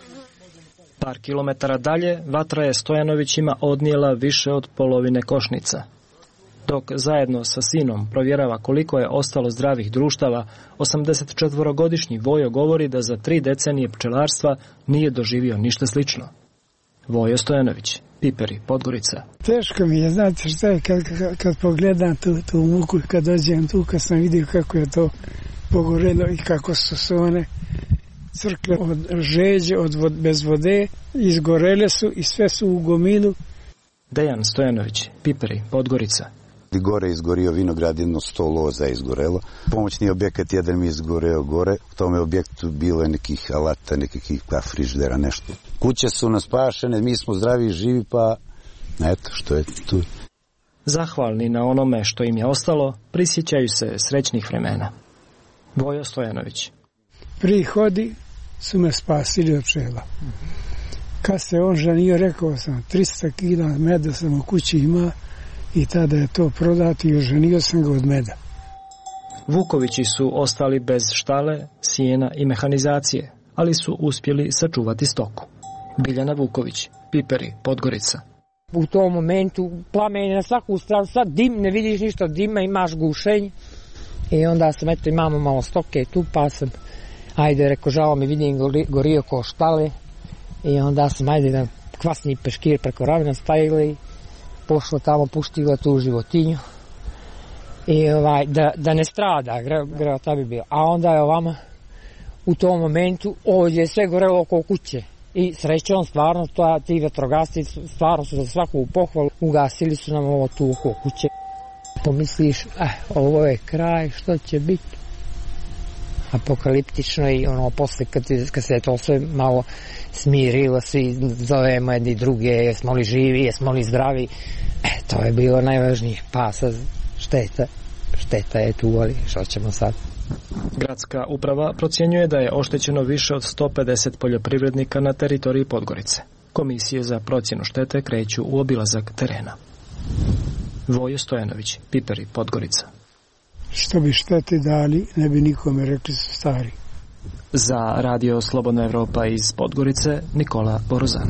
[SPEAKER 6] Par kilometara dalje, vatra je Stojanovićima odnijela više od polovine košnica. Dok zajedno sa sinom provjerava koliko je ostalo zdravih društava, osamdesetčetvorogodišnji Vojo govori da za tri decenije pčelarstva nije doživio ništa slično. Vojo Stojanović, Piperi, Podgorica.
[SPEAKER 9] Teško mi je, znate šta je, kad, kad, kad pogledam tu, tu muku, kad dođem tu, kad sam vidio kako je to pogorelo i kako su se one crkle od žeđe, od vod, bez vode, izgorele su i sve su u gomilu.
[SPEAKER 6] Dejan Stojanović, Piperi, Podgorica.
[SPEAKER 10] Gore je izgorio vinograd, jedno sto loza je izgorelo. Pomoćni objekat jedan mi je izgoreo gore. U tome objektu bilo je nekih alata, nekih frižidera, nešto. Kuće su nas spašene, mi smo zdravi i živi, pa eto što je tu.
[SPEAKER 6] Zahvalni na onome što im je ostalo, prisjećaju se srećnih vremena. Vojo Stojanović.
[SPEAKER 9] Prihodi su me spasili od pčela. Kad se on ženio, rekao sam, tristo kila meda sam u kući ima i tada je to prodati i oženio sam ga od meda.
[SPEAKER 6] Vukovići su ostali bez štale, sjena i mehanizacije, ali su uspjeli sačuvati stoku. Biljana Vuković, Piperi, Podgorica.
[SPEAKER 26] U tom momentu plamen na svaku stranu, sad dim, ne vidiš ništa dima, imaš gušenje. I onda sam, eto, imamo malo stoke tu, pa sam, ajde, reko, žao mi, vidim gorio ko štale. I onda sam, ajde, jedan kvasni peškir preko ravena stavili, pošla tamo, puštila tu životinju. I ovaj, da, da ne strada, grevata bi bio. A onda je ovama, u tom momentu, ovdje je sve gorelo oko kuće. I srećom, stvarno, to, ti vatrogasci stvarno su za svaku pohvalu, ugasili su nam ovo tu oko kuće. Pomisliš, eh, ovo je kraj, što će biti? Apokaliptično i ono, posle kad, kad se to sve malo smirilo, svi zovemo jedni druge, jesmo li živi, jesmo li zdravi, eh, to je bilo najvažnije. Pa sad šteta, šteta je tu, ali što ćemo sad?
[SPEAKER 6] Gradska uprava procjenjuje da je oštećeno više od sto pedeset poljoprivrednika na teritoriji Podgorice. Komisije za procjenu štete kreću u obilazak terena. Vojo Stojanović, Piperi, Podgorica.
[SPEAKER 9] Što bi štete dali, ne bi nikome rekli su stari.
[SPEAKER 6] Za Radio Slobodna Evropa iz Podgorice, Nikola Borozan.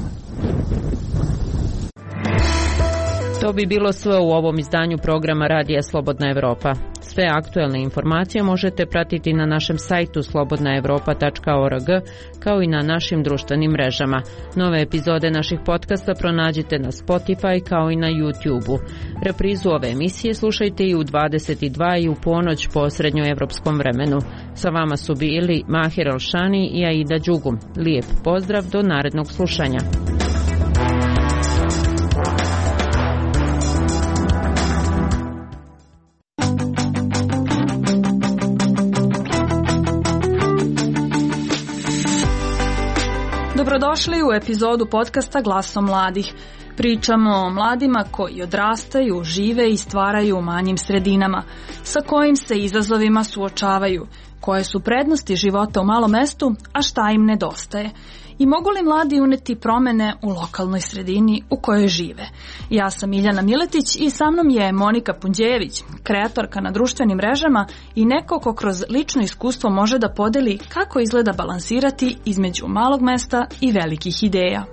[SPEAKER 1] To bi bilo sve u ovom izdanju programa Radija Slobodna Evropa. Sve aktuelne informacije možete pratiti na našem sajtu slobodna evropa tačka org, kao i na našim društvenim mrežama. Nove epizode naših podcasta pronađite na Spotify kao i na YouTube-u. Reprizu ove emisije slušajte i u dvadeset dva i u ponoć po srednjoevropskom vremenu. Sa vama su bili Mahir Alšani i Aida Đugum. Lijep pozdrav, do narednog slušanja.
[SPEAKER 4] Dobrodošli u epizodu podcasta Glasom mladih. Pričamo o mladima koji odrastaju, žive i stvaraju u manjim sredinama, sa kojim se izazovima suočavaju, koje su prednosti života u malom mestu, a šta im nedostaje. I mogu li mladi uneti promene u lokalnoj sredini u kojoj žive? Ja sam Miljana Miletić i sa mnom je Monika Punđejević, kreatorka na društvenim mrežama i neko ko kroz lično iskustvo može da podeli kako izgleda balansirati između malog mesta i velikih ideja.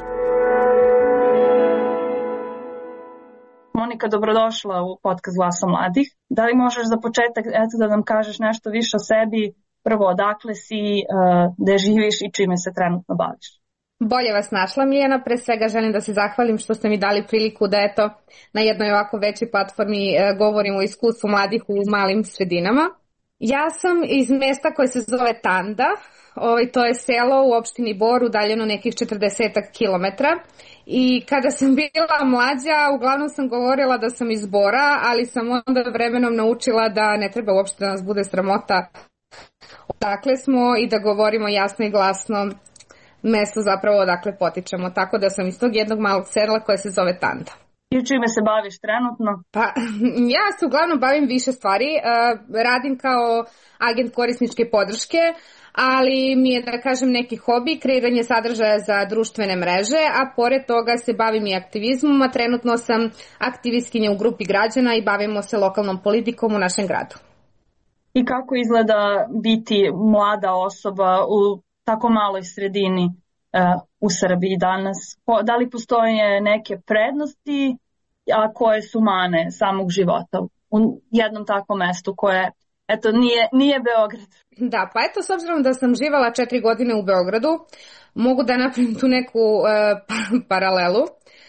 [SPEAKER 4] Monika, dobrodošla u podcast Glasa mladih. Da li možeš za početak eto, da nam kažeš nešto više o sebi? Prvo, odakle si, gde živiš i čime se trenutno baviš?
[SPEAKER 7] Bolje vas našla, Miljana. Pre svega želim da se zahvalim što ste mi dali priliku da eto, na jednoj ovako većoj platformi govorim o iskustvu mladih u malim sredinama. Ja sam iz mesta koje se zove Tanda. Ovaj, to je selo u opštini Bor, udaljeno nekih četrdeset kilometara. I kada sam bila mlađa, uglavnom sam govorila da sam iz Bora, ali sam onda vremenom naučila da ne treba uopšte da nas bude sramota odakle smo i da govorimo jasno i glasno mesto zapravo odakle potičemo. Tako da sam iz tog jednog malog sela koje se zove Tanda.
[SPEAKER 4] I čime se baviš trenutno?
[SPEAKER 7] Pa, ja se uglavnom bavim više stvari. Radim kao agent korisničke podrške, ali mi je, da kažem, neki hobi, kreiranje sadržaja za društvene mreže, a pored toga se bavim i aktivizmom, a trenutno sam aktivistkinja u grupi građana i bavimo se lokalnom politikom u našem gradu.
[SPEAKER 4] I kako izgleda biti mlada osoba u tako maloj sredini uh, u Srbiji danas? Da li postoje neke prednosti, a koje su mane samog života u jednom takvom mestu koje, eto, nije, nije Beograd?
[SPEAKER 7] Da, pa eto, s obzirom da sam živala četiri godine u Beogradu, mogu da napravim tu neku uh, paralelu.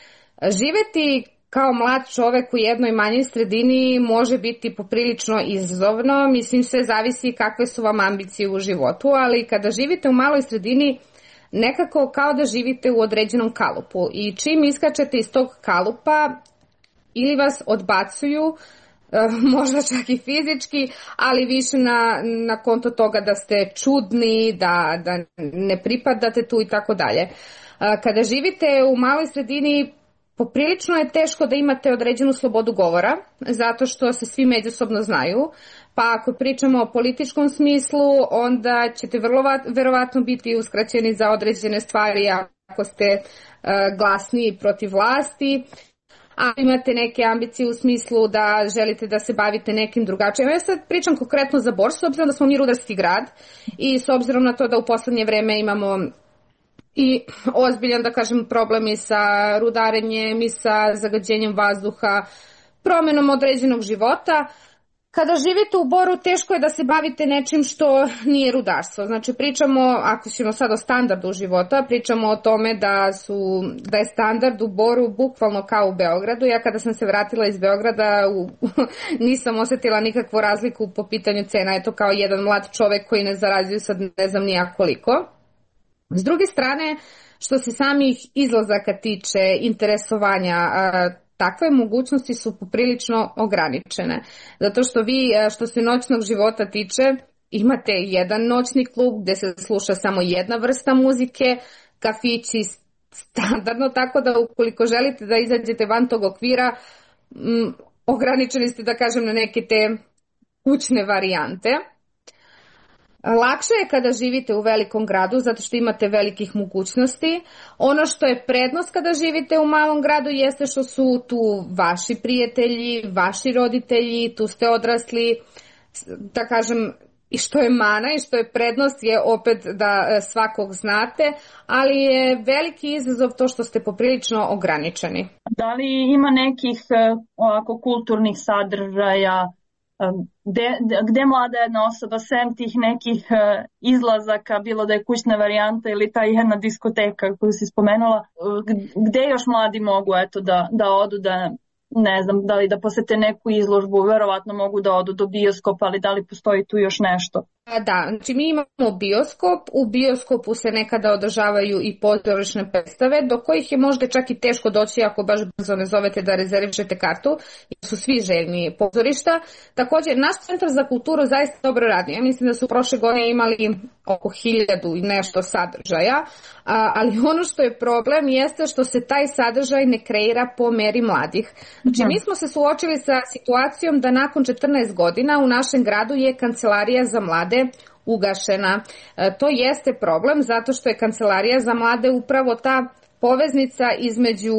[SPEAKER 7] Živeti kao mlad čovek u jednoj manjoj sredini može biti poprilično izazovno, mislim sve zavisi kakve su vam ambicije u životu, ali kada živite u maloj sredini nekako kao da živite u određenom kalupu i čim iskačete iz tog kalupa ili vas odbacuju, možda čak i fizički, ali više na, na konto toga da ste čudni, da, da ne pripadate tu i tako dalje. Kada živite u maloj sredini poprilično je teško da imate određenu slobodu govora, zato što se svi međusobno znaju, pa ako pričamo o političkom smislu, onda ćete vrlo verovatno biti uskraćeni za određene stvari ako ste uh, glasni protiv vlasti, a imate neke ambicije u smislu da želite da se bavite nekim drugačijim. Ja sad pričam konkretno za Bor, s obzirom da smo mi rudarski grad i s obzirom na to da u poslednje vreme imamo i ozbiljan, da kažem, problem i sa rudarenjem i sa zagađenjem vazduha, promenom određenog života. Kada živite u Boru, teško je da se bavite nečim što nije rudarstvo. Znači, pričamo, ako ćemo sad o standardu života, pričamo o tome da, su, da je standard u Boru bukvalno kao u Beogradu. Ja kada sam se vratila iz Beograda, u, nisam osetila nikakvu razliku po pitanju cena. Eto, kao jedan mlad čovek koji ne zarađuje sad ne znam nija koliko. S druge strane, što se samih izlazaka tiče, interesovanja, takve mogućnosti su poprilično ograničene. Zato što vi, što se noćnog života tiče, imate jedan noćni klub gde se sluša samo jedna vrsta muzike, kafići standardno, tako da ukoliko želite da izađete van tog okvira, m, ograničeni ste, da kažem, na neke te kućne varijante. Lakše je kada živite u velikom gradu zato što imate velikih mogućnosti. Ono što je prednost kada živite u malom gradu jeste što su tu vaši prijatelji, vaši roditelji, tu ste odrasli, da kažem, i što je mana i što je prednost je opet da svakog znate, ali je veliki izazov to što ste poprilično ograničeni.
[SPEAKER 11] Da li ima nekih ovako kulturnih sadržaja gde, gde mlada jedna osoba sem tih nekih izlazaka, bilo da je kućna varijanta ili ta jedna diskoteka koju si spomenula, gde još mladi mogu eto da, da odu, da ne znam, da li da posete neku izložbu, verovatno mogu da odu do bioskopa, ali da li postoji tu još nešto?
[SPEAKER 7] Da, znači mi imamo bioskop, u bioskopu se nekada održavaju i pozorišne predstave, do kojih je možda čak i teško doći ako baš brzo ne zovete da rezervišete kartu, jer su svi željni pozorišta. Također, naš centar za kulturu zaista dobro radi. Ja mislim da su prošle godine imali oko hiljadu i nešto sadržaja, ali ono što je problem jeste što se taj sadržaj ne kreira po meri mladih. Znači, mi smo se suočili sa situacijom da nakon četrnaest godina u našem gradu je kancelarija za mlade ugašena. To jeste problem zato što je kancelarija za mlade upravo ta poveznica između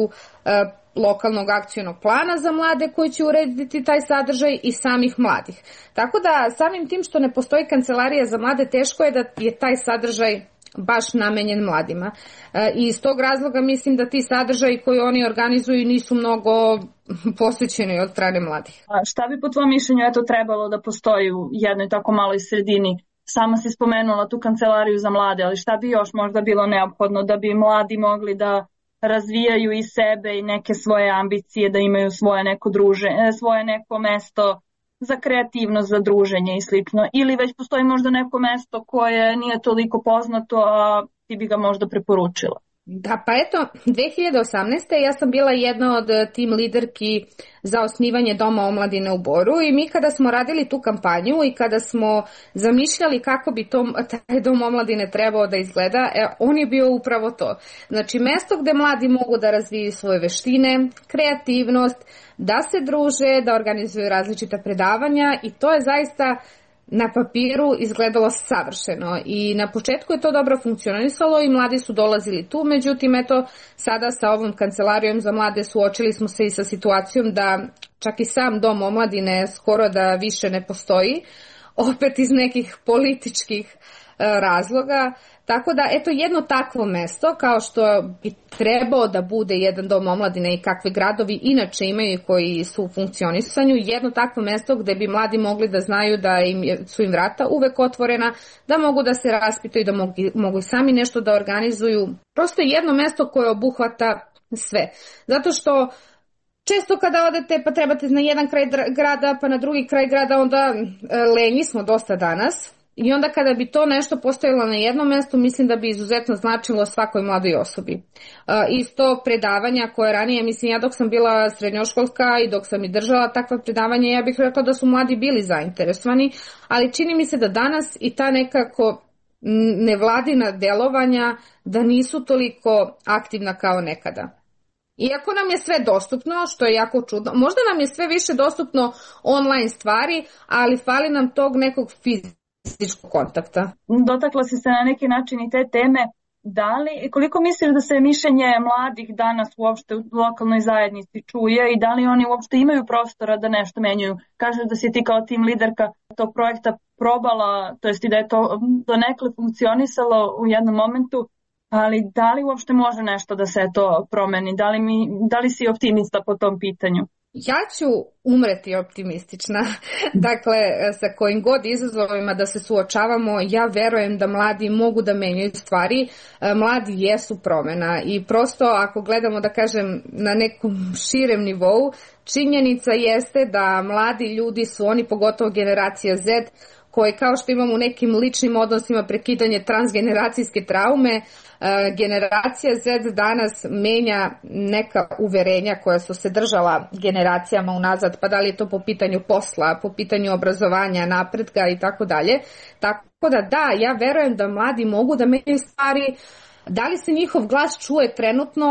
[SPEAKER 7] lokalnog akcionog plana za mlade koji će urediti taj sadržaj i samih mladih. Tako da samim tim što ne postoji kancelarija za mlade, teško je da je taj sadržaj baš namenjen mladima. I iz tog razloga mislim da ti sadržaji koji oni organizuju nisu mnogo posvećeni od strane mladih.
[SPEAKER 11] A šta bi po tvojom mišljenju eto trebalo da postoji u jednoj tako maloj sredini? Sama si spomenula tu kancelariju za mlade, ali šta bi još možda bilo neophodno da bi mladi mogli da razvijaju i sebe i neke svoje ambicije, da imaju svoje neko druženje, svoje neko mesto za kreativnost, za druženje i slično. Ili već postoji možda neko mesto koje nije toliko poznato, a ti bi ga možda preporučila.
[SPEAKER 7] Da, pa eto, dve hiljade osamnaeste. ja sam bila jedna od tim liderki za osnivanje Doma omladine u Boru i mi kada smo radili tu kampanju i kada smo zamišljali kako bi to, taj Dom omladine trebao da izgleda, e, on je bio upravo to. Znači, mesto gde mladi mogu da razviju svoje veštine, kreativnost, da se druže, da organizuju različita predavanja i to je zaista na papiru izgledalo savršeno i na početku je to dobro funkcionisalo i mladi su dolazili tu, međutim eto sada sa ovom kancelarijom za mlade suočili smo se i sa situacijom da čak i sam Dom omladine skoro da više ne postoji, opet iz nekih političkih razloga. Tako da, eto, jedno takvo mesto, kao što bi trebao da bude jedan dom omladine i kakve gradovi inače imaju koji su u funkcionisanju, jedno takvo mesto gde bi mladi mogli da znaju da im je, su im vrata uvek otvorena, da mogu da se raspitaju, da mogu, mogu sami nešto da organizuju. Prosto jedno mesto koje obuhvata sve. Zato što često kada odete pa trebate na jedan kraj grada pa na drugi kraj grada, onda lenji smo dosta danas. I onda kada bi to nešto postojalo na jednom mestu, mislim da bi izuzetno značilo svakoj mladoj osobi. Uh, isto predavanja koje ranije, mislim ja dok sam bila srednjoškolska i dok sam i držala takva predavanja, ja bih rekla da su mladi bili zainteresovani, ali čini mi se da danas i ta nekako nevladina delovanja da nisu toliko aktivna kao nekada. Iako nam je sve dostupno, što je jako čudno, možda nam je sve više dostupno online stvari, ali fali nam tog nekog fizičkog kontakta.
[SPEAKER 11] Dotakla si se na neki način i te teme. Da li, koliko misliš da se mišljenje mladih danas uopšte u lokalnoj zajednici čuje i da li oni uopšte imaju prostora da nešto menjaju? Kažeš da si ti kao tim liderka tog projekta probala, to jest i da je to donekle funkcionisalo u jednom momentu, ali da li uopšte može nešto da se to promeni? Da li, mi, da li si optimista po tom pitanju?
[SPEAKER 7] Ja ću umreti optimistična, dakle sa kojim god izazovima da se suočavamo, ja verujem da mladi mogu da menjaju stvari, mladi jesu promena i prosto ako gledamo da kažem na nekom širem nivou, činjenica jeste da mladi ljudi su oni, pogotovo generacija Z, koje kao što imamo u nekim ličnim odnosima prekidanje transgeneracijske traume, generacija Z danas menja neka uverenja koja su se držala generacijama unazad, pa da li je to po pitanju posla, po pitanju obrazovanja, napretka i tako dalje. Tako da da, ja verujem da mladi mogu da menjaju stvari. Da li se njihov glas čuje trenutno?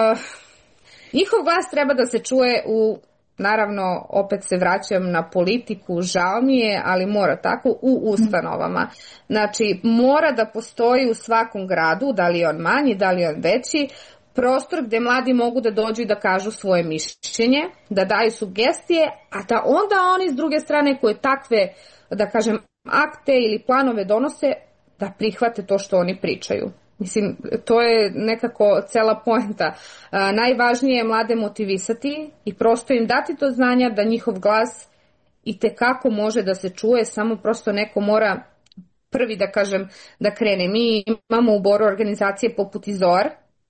[SPEAKER 7] Njihov glas treba da se čuje u, naravno, opet se vraćam na politiku, žao mi je, ali mora tako, u ustanovama. Znači, mora da postoji u svakom gradu, da li je on manji, da li je on veći, prostor gde mladi mogu da dođu i da kažu svoje mišljenje, da daju sugestije, a da onda oni s druge strane koje takve, da kažem, akte ili planove donose, da prihvate to što oni pričaju. Mislim, to je nekako cela poenta. A, najvažnije je mlade motivisati i prosto im dati to znanja da njihov glas i tekako može da se čuje, samo prosto neko mora prvi, da kažem, da krene. Mi imamo u Boru organizacije poput Izor,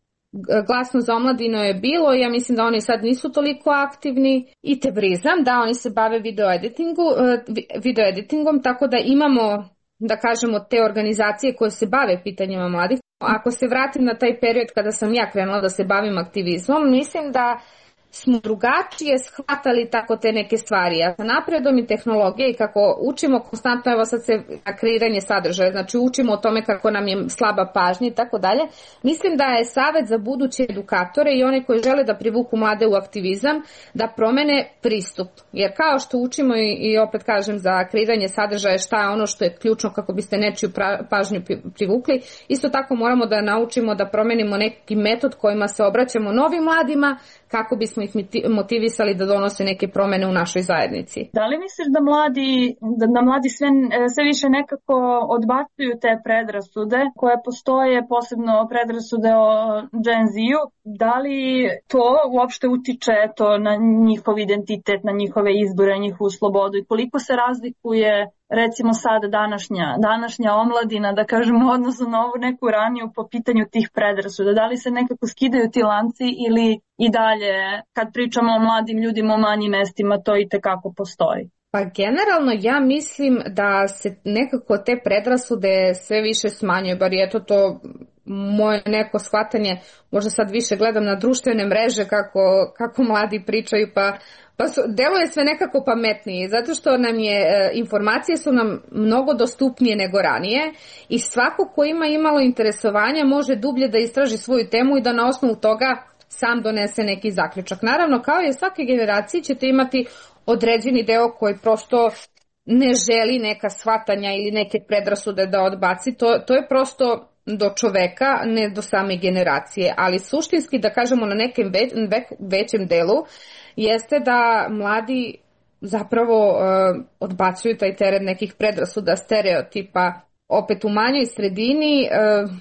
[SPEAKER 7] Glasno za omladinu je bilo, ja mislim da oni sad nisu toliko aktivni, i Tebrizam, da oni se bave video editingu, video editingom, tako da imamo, da kažemo, te organizacije koje se bave pitanjima mladih. Ako se vratim na taj period kada sam ja krenula da se bavim aktivizmom, mislim da smo drugačije shvatali tako te neke stvari. A sa napredom i tehnologije i kako učimo konstantno, evo sad se na kreiranje sadržaja, znači učimo o tome kako nam je slaba pažnja i tako dalje, mislim da je savjet za buduće edukatore i one koji žele da privuku mlade u aktivizam da promene pristup. Jer kao što učimo i, i opet kažem za kreiranje sadržaja šta je ono što je ključno kako biste nečiju pra, pažnju privukli, isto tako moramo da naučimo da promenimo neki metod kojima se obraćamo novim mladima kako bismo ih motivisali da donose neke promene u našoj zajednici.
[SPEAKER 11] Da li misliš da mladi, da, da mladi sve, sve više nekako odbacuju te predrasude koje postoje, posebno predrasude o Gen Z-u? Da li to uopšte utiče to na njihov identitet, na njihove izbore, na njihovu slobodu i koliko se razlikuje recimo sad današnja, današnja omladina, da kažemo, odnosno na ovu neku raniju po pitanju tih predrasuda? Da li se nekako skidaju ti lanci ili i dalje, kad pričamo o mladim ljudima u manjim mestima, to i tekako postoji?
[SPEAKER 7] Pa generalno ja mislim da se nekako te predrasude sve više smanjuju, bar je to to moje neko shvatanje, možda sad više gledam na društvene mreže kako, kako mladi pričaju, pa Pa su, deluje sve nekako pametnije, zato što nam je, e, informacije su nam mnogo dostupnije nego ranije i svako ko ima imalo interesovanja može dublje da istraži svoju temu i da na osnovu toga sam donese neki zaključak. Naravno, kao i u svakoj generaciji ćete imati određeni deo koji prosto ne želi neka shvatanja ili neke predrasude da odbaci, to, to je prosto do čoveka, ne do same generacije, ali suštinski, da kažemo, na nekem ve, ve, većem delu jeste da mladi zapravo uh, odbacuju taj teret nekih predrasuda, stereotipa. Opet u manjoj sredini uh,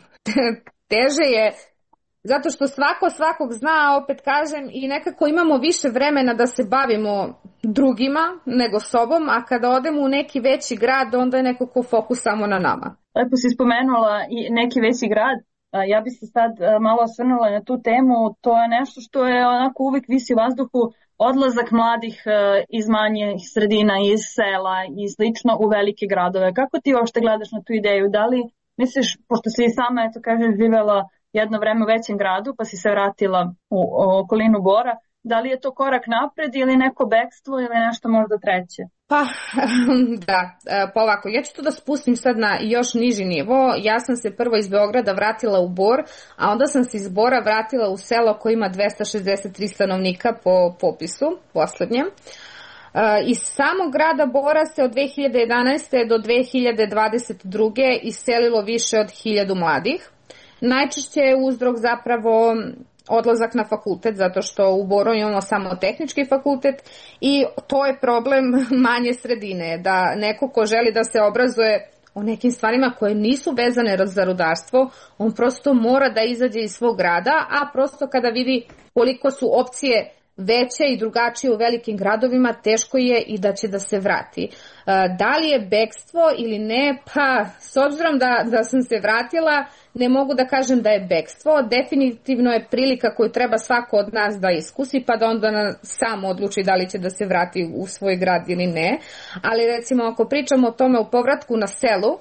[SPEAKER 7] teže je, zato što svako svakog zna, opet kažem, i nekako imamo više vremena da se bavimo drugima nego sobom, a kada odemo u neki veći grad, onda je nekako fokus samo na nama.
[SPEAKER 11] Lepo si spomenula i neki veći grad. Ja bi se sad malo osvrnula na tu temu. To je nešto što je onako uvijek visi u vazduhu, odlazak mladih iz manjih sredina, iz sela i slično u velike gradove. Kako ti uopšte gledaš na tu ideju? Da li misliš, pošto si i sama, eto kažeš, živela jedno vreme u većem gradu pa si se vratila u, u okolinu Bora, da li je to korak napred ili neko bekstvo ili nešto možda treće?
[SPEAKER 7] Pa, da, pa ovako, ja ću to da spustim sad na još niži nivo. Ja sam se prvo iz Beograda vratila u Bor, a onda sam se iz Bora vratila u selo koje ima dvesta šezdeset tri stanovnika po popisu poslednjem. Iz samog grada Bora se od dve hiljade jedanaeste do dve hiljade dvadeset druge iselilo više od hiljadu mladih. Najčešće je uzrok zapravo odlazak na fakultet, zato što u Boru imamo samo tehnički fakultet i to je problem manje sredine, da neko ko želi da se obrazuje o nekim stvarima koje nisu vezane za rudarstvo, on prosto mora da izađe iz svog grada, a prosto kada vidi koliko su opcije veće i drugačije u velikim gradovima, teško je i da će da se vrati. Da li je bekstvo ili ne? Pa, s obzirom da, da sam se vratila, ne mogu da kažem da je bekstvo. Definitivno je prilika koju treba svako od nas da iskusi, pa da onda sam odluči da li će da se vrati u svoj grad ili ne. Ali recimo, ako pričamo o tome u povratku na selu,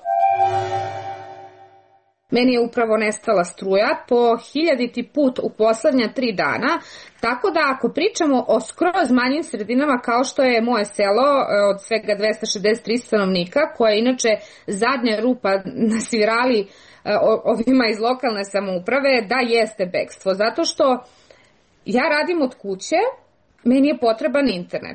[SPEAKER 7] meni je upravo nestala struja po hiljaditi put u poslednja tri dana, tako da ako pričamo o skroz manjim sredinama kao što je moje selo od svega dvesta šezdeset tri stanovnika, koja je inače zadnja rupa na svirali ovima iz lokalne samouprave, da jeste bekstvo, zato što ja radim od kuće, meni je potreban internet.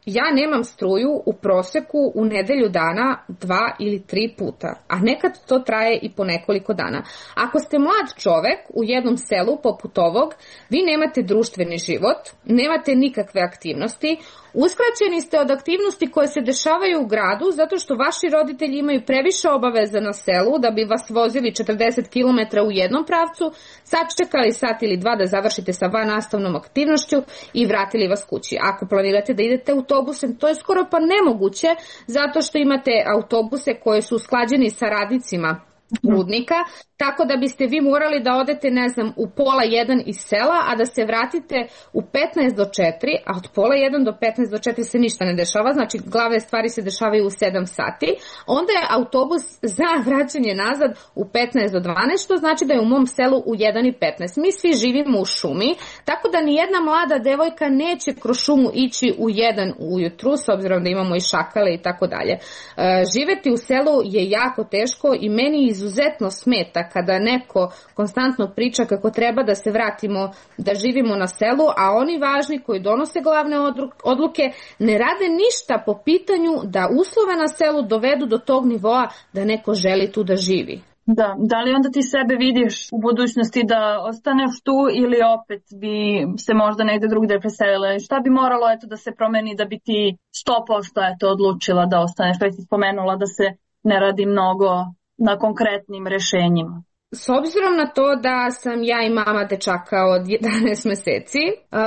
[SPEAKER 7] ja nemam struju u proseku u nedelju dana dva ili tri puta, a nekad to traje i po nekoliko dana. Ako ste mlad čovek u jednom selu poput ovog, vi nemate društveni život, nemate nikakve aktivnosti, uskraćeni ste od aktivnosti koje se dešavaju u gradu zato što vaši roditelji imaju previše obaveza na selu da bi vas vozili četrdeset kilometara u jednom pravcu, sačekali sat ili dva da završite sa vannastavnom aktivnošću i vratili vas kući. Ako planirate da idete autobusem, to je skoro pa nemoguće zato što imate autobuse koje su usklađeni sa radnicima rudnika, tako da biste vi morali da odete, ne znam, u pola jedan iz sela, a da se vratite u petnaest do četiri, a od pola jedan do petnaest do četiri se ništa ne dešava, znači glavne stvari se dešavaju u sedam sati, onda je autobus za vraćanje nazad u petnaest do dvanaest, što znači da je u mom selu u jedan i petnaest. Mi svi živimo u šumi, tako da ni jedna mlada devojka neće kroz šumu ići u jedan ujutru, s obzirom da imamo i šakale i tako dalje. Živeti u selu je jako teško i meni izuzetno smeta kada neko konstantno priča kako treba da se vratimo, da živimo na selu, a oni važni koji donose glavne odluke ne rade ništa po pitanju da uslove na selu dovedu do tog nivoa da neko želi tu da živi.
[SPEAKER 11] Da, da li onda ti sebe vidiš u budućnosti da ostaneš tu ili opet bi se možda negde drugde preselila? Šta bi moralo eto da se promeni da bi ti sto posto eto odlučila da ostaneš? Već si spomenula da se ne radi mnogo na konkretnim rešenjima.
[SPEAKER 7] S obzirom na to da sam ja i mama dečaka od jedanaest meseci,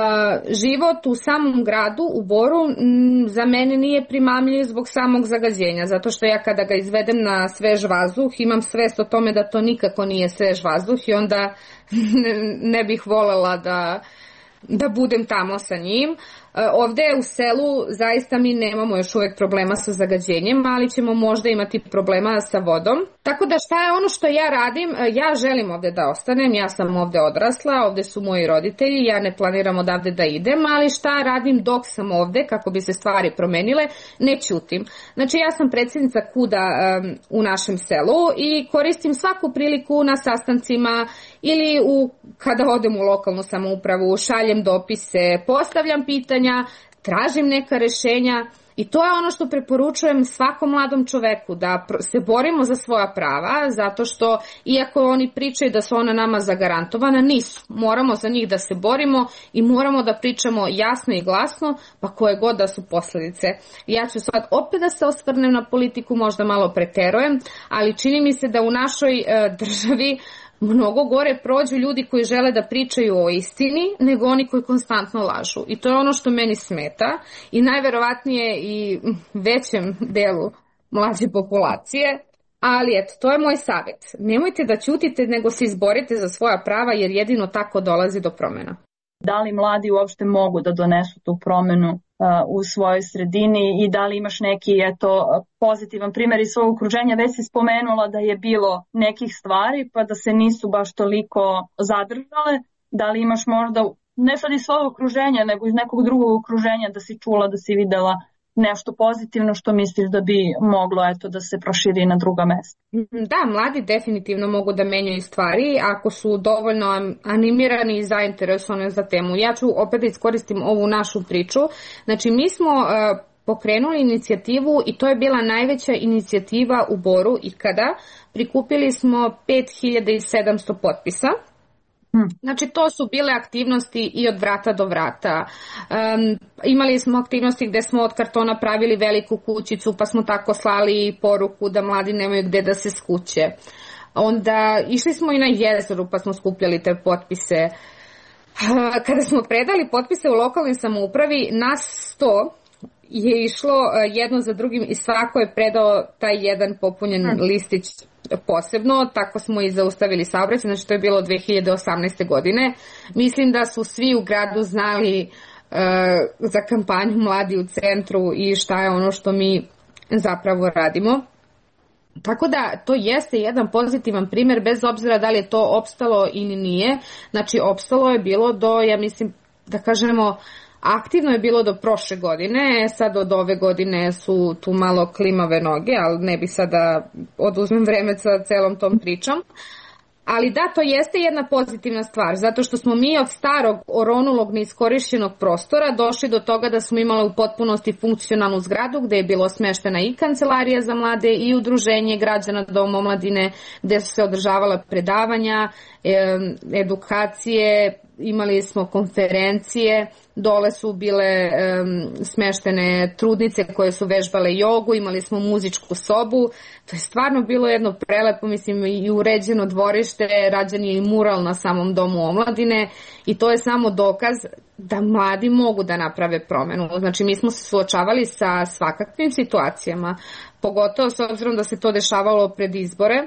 [SPEAKER 7] život u samom gradu, u Boru, za mene nije primamljiv zbog samog zagađenja, zato što ja kada ga izvedem na svež vazduh imam svest o tome da to nikako nije svež vazduh i onda ne, ne bih volela da, da budem tamo sa njim. Ovde u selu zaista mi nemamo još uvek problema sa zagađenjem, ali ćemo možda imati problema sa vodom. Tako da šta je ono što ja radim? Ja želim ovde da ostanem, ja sam ovde odrasla, ovde su moji roditelji, ja ne planiram odavde da idem, ali šta radim dok sam ovde kako bi se stvari promenile? Ne ćutim. Znači ja sam predsjednica KUD-a um, u našem selu i koristim svaku priliku na sastancima ili u, kada odem u lokalnu samoupravu, šaljem dopise, postavljam pitanja, tražim neka rešenja i to je ono što preporučujem svakom mladom čoveku, da se borimo za svoja prava, zato što iako oni pričaju da su ona nama zagarantovana, nisu. Moramo za njih da se borimo i moramo da pričamo jasno i glasno, pa koje god da su posledice. Ja ću sad opet da se osvrnem na politiku, možda malo preterujem, ali čini mi se da u našoj e, državi mnogo gore prođu ljudi koji žele da pričaju o istini nego oni koji konstantno lažu. I to je ono što meni smeta i najverovatnije i većem delu mlađe populacije. Ali eto, to je moj savjet. Nemojte da ćutite nego se izborite za svoja prava jer jedino tako dolazi do promjena.
[SPEAKER 11] Da li mladi uopšte mogu da donesu tu promenu u svojoj sredini i da li imaš neki eto, pozitivan primjer iz svog okruženja? Već si spomenula da je bilo nekih stvari pa da se nisu baš toliko zadržale. Da li imaš možda, ne sad iz svog okruženja, nego iz nekog drugog okruženja da si čula, da si videla nešto pozitivno što misliš da bi moglo eto, da se proširi na druga mesta?
[SPEAKER 7] Da, mladi definitivno mogu da menjaju stvari ako su dovoljno animirani i zainteresovani za temu. Ja ću opet da iskoristim ovu našu priču. Znači, mi smo uh, pokrenuli inicijativu i to je bila najveća inicijativa u Boru ikada. Prikupili smo pet hiljada sedamsto potpisa. Znači to su bile aktivnosti i od vrata do vrata. Um, imali smo aktivnosti gde smo od kartona pravili veliku kućicu pa smo tako slali poruku da mladi nemaju gde da se skuće. Onda išli smo i na jezeru pa smo skupljali te potpise. Uh, kada smo predali potpise u lokalnoj samoupravi, nas sto je išlo jedno za drugim i svako je predao taj jedan popunjen hmm. listić posebno, tako smo i zaustavili saobraćaj, znači to je bilo dve hiljade osamnaeste. godine. Mislim da su svi u gradu znali uh, za kampanju Mladi u centru i šta je ono što mi zapravo radimo. Tako da to jeste jedan pozitivan primjer bez obzira da li je to opstalo ili nije. Znači opstalo je bilo do, ja mislim, da kažemo, aktivno je bilo do prošle godine, sad od ove godine su tu malo klimave noge, ali ne bi sad da oduzmem vreme sa celom tom pričom. Ali da, to jeste jedna pozitivna stvar, zato što smo mi od starog oronulog neiskorišćenog prostora došli do toga da smo imali u potpunosti funkcionalnu zgradu gde je bilo smeštena i kancelarija za mlade i udruženje građana Dom omladine gde su se održavala predavanja, edukacije, imali smo konferencije, dole su bile um, smeštene trudnice koje su vežbale jogu, imali smo muzičku sobu, to je stvarno bilo jedno prelepo, mislim, i uređeno dvorište, rađen je i mural na samom Domu omladine i to je samo dokaz da mladi mogu da naprave promenu. Znači mi smo se suočavali sa svakakvim situacijama, pogotovo s obzirom da se to dešavalo pred izbore.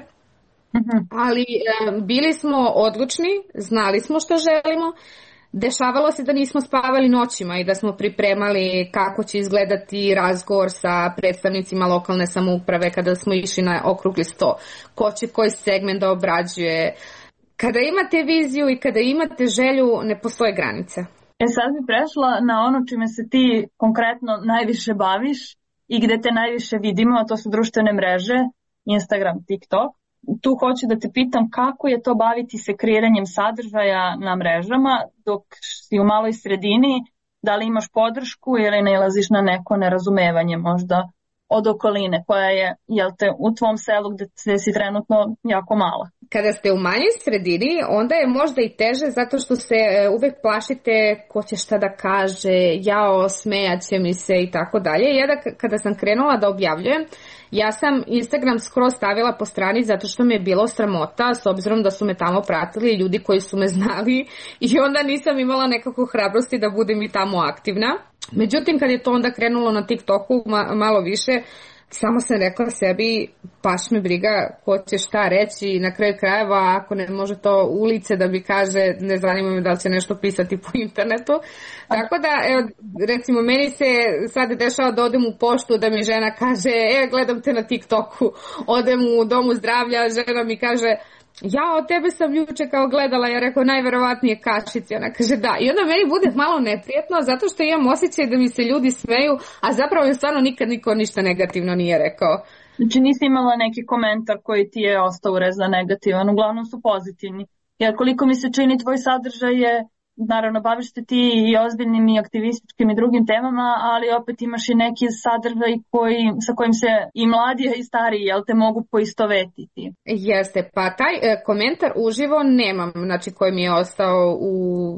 [SPEAKER 7] Ali e, bili smo odlučni, znali smo što želimo, dešavalo se da nismo spavali noćima i da smo pripremali kako će izgledati razgovor sa predstavnicima lokalne samouprave kada smo išli na okrugli sto, ko će koji segment da obrađuje. Kada imate viziju i kada imate želju, ne postoje granice.
[SPEAKER 11] E sad bi prešla na ono čime se ti konkretno najviše baviš i gde te najviše vidimo, a to su društvene mreže, Instagram, TikTok. Tu hoću da te pitam kako je to baviti se kreiranjem sadržaja na mrežama dok si u maloj sredini, da li imaš podršku ili nailaziš na neko nerazumevanje možda od okoline koja je, jel te, u tvom selu gde, gde si trenutno jako mala.
[SPEAKER 7] Kada ste u manjoj sredini, onda je možda i teže zato što se uvek plašite ko će šta da kaže, jao, smejaće mi se i tako dalje. Ja da kada sam krenula da objavljujem, ja sam Instagram skroz stavila po strani zato što me je bilo sramota s obzirom da su me tamo pratili ljudi koji su me znali i onda nisam imala nekako hrabrosti da budem i tamo aktivna. Međutim, kad je to onda krenulo na TikToku ma- malo više, samo sam rekla sebi, baš me briga ko će šta reći, na kraju krajeva ako ne može to ulice da mi kaže, ne zanima me da li će nešto pisati po internetu. Tako da, evo, recimo, meni se sad dešava da odem u poštu da mi žena kaže, e, gledam te na TikToku, odem u domu zdravlja, žena mi kaže, ja od tebe sam juče kao gledala, ja rekao najverovatnije kašice, ona kaže da, i onda meni bude malo neprijetno zato što imam osjećaj da mi se ljudi smeju, a zapravo je stvarno nikad niko ništa negativno nije rekao.
[SPEAKER 11] Znači nisi imala neki komentar koji ti je ostao urezan negativan, uglavnom su pozitivni. Jer koliko mi se čini tvoj sadržaj je, naravno baviš se ti i ozbiljnim i aktivističkim i drugim temama, ali opet imaš i neki sadržaj koji, sa kojim se i mladi i stariji, jel te mogu poistovetiti?
[SPEAKER 7] Jeste, pa taj e, komentar uživo nemam, znači koji mi je ostao u,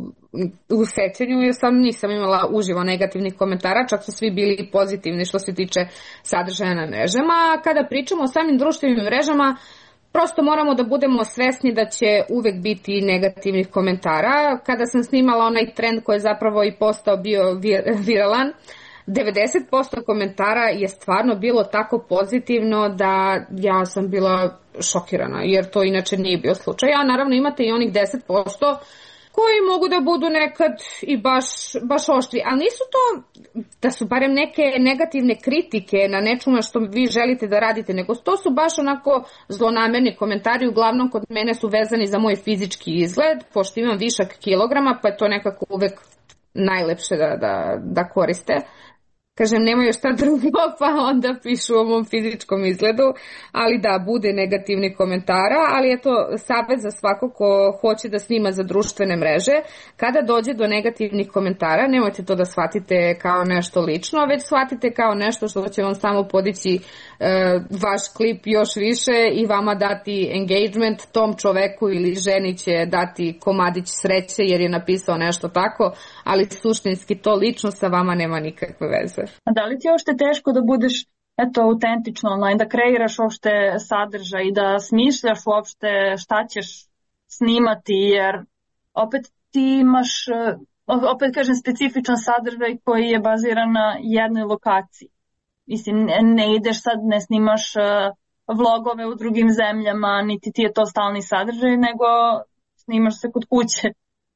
[SPEAKER 7] u sećanju, jer sam nisam imala uživo negativnih komentara, čak su svi bili pozitivni što se tiče sadržaja na mrežama. Kada pričamo o samim društvenim mrežama, prosto moramo da budemo svesni da će uvek biti negativnih komentara. Kada sam snimala onaj trend koji je zapravo i postao bio vir, viralan, devedeset posto komentara je stvarno bilo tako pozitivno da ja sam bila šokirana, jer to inače nije bio slučaj. A naravno imate i onih deset posto koji mogu da budu nekad i baš, baš oštri, ali nisu to da su barem neke negativne kritike na nečemu što vi želite da radite, nego to su baš onako zlonamerni komentari, uglavnom kod mene su vezani za moj fizički izgled, pošto imam višak kilograma, pa je to nekako uvek najlepše da, da, da koriste. Kažem, nemaju šta drugo, pa onda pišu o mom fizičkom izgledu, ali da, bude negativni komentara, ali je to savjet za svako ko hoće da snima za društvene mreže. Kada dođe do negativnih komentara, nemojte to da shvatite kao nešto lično, već shvatite kao nešto što će vam samo podići e, vaš klip još više i vama dati engagement, tom čoveku ili ženi će dati komadić sreće jer je napisao nešto tako, ali suštinski to lično sa vama nema nikakve veze.
[SPEAKER 11] A da li ti je uopšte teško da budeš eto, autentično online, da kreiraš uopšte sadržaj i da smišljaš uopšte šta ćeš snimati, jer opet ti imaš, opet kažem, specifičan sadržaj koji je baziran na jednoj lokaciji. Mislim, ne, ne ideš sad, ne snimaš vlogove u drugim zemljama, niti ti je to stalni sadržaj, nego snimaš se kod kuće.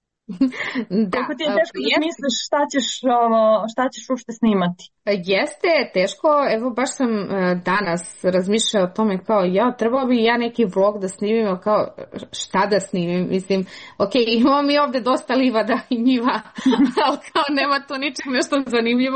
[SPEAKER 7] Da,
[SPEAKER 11] kako ti je teško da smisliš šta ćeš, šta ćeš uopšte snimati?
[SPEAKER 7] Jeste teško, evo baš sam danas razmišljala o tome kao ja, trebalo bi ja neki vlog da snimim, kao šta da snimim, mislim, ok, imamo mi ovde dosta livada i njiva, ali kao nema to ničeg nešto zanimljivog.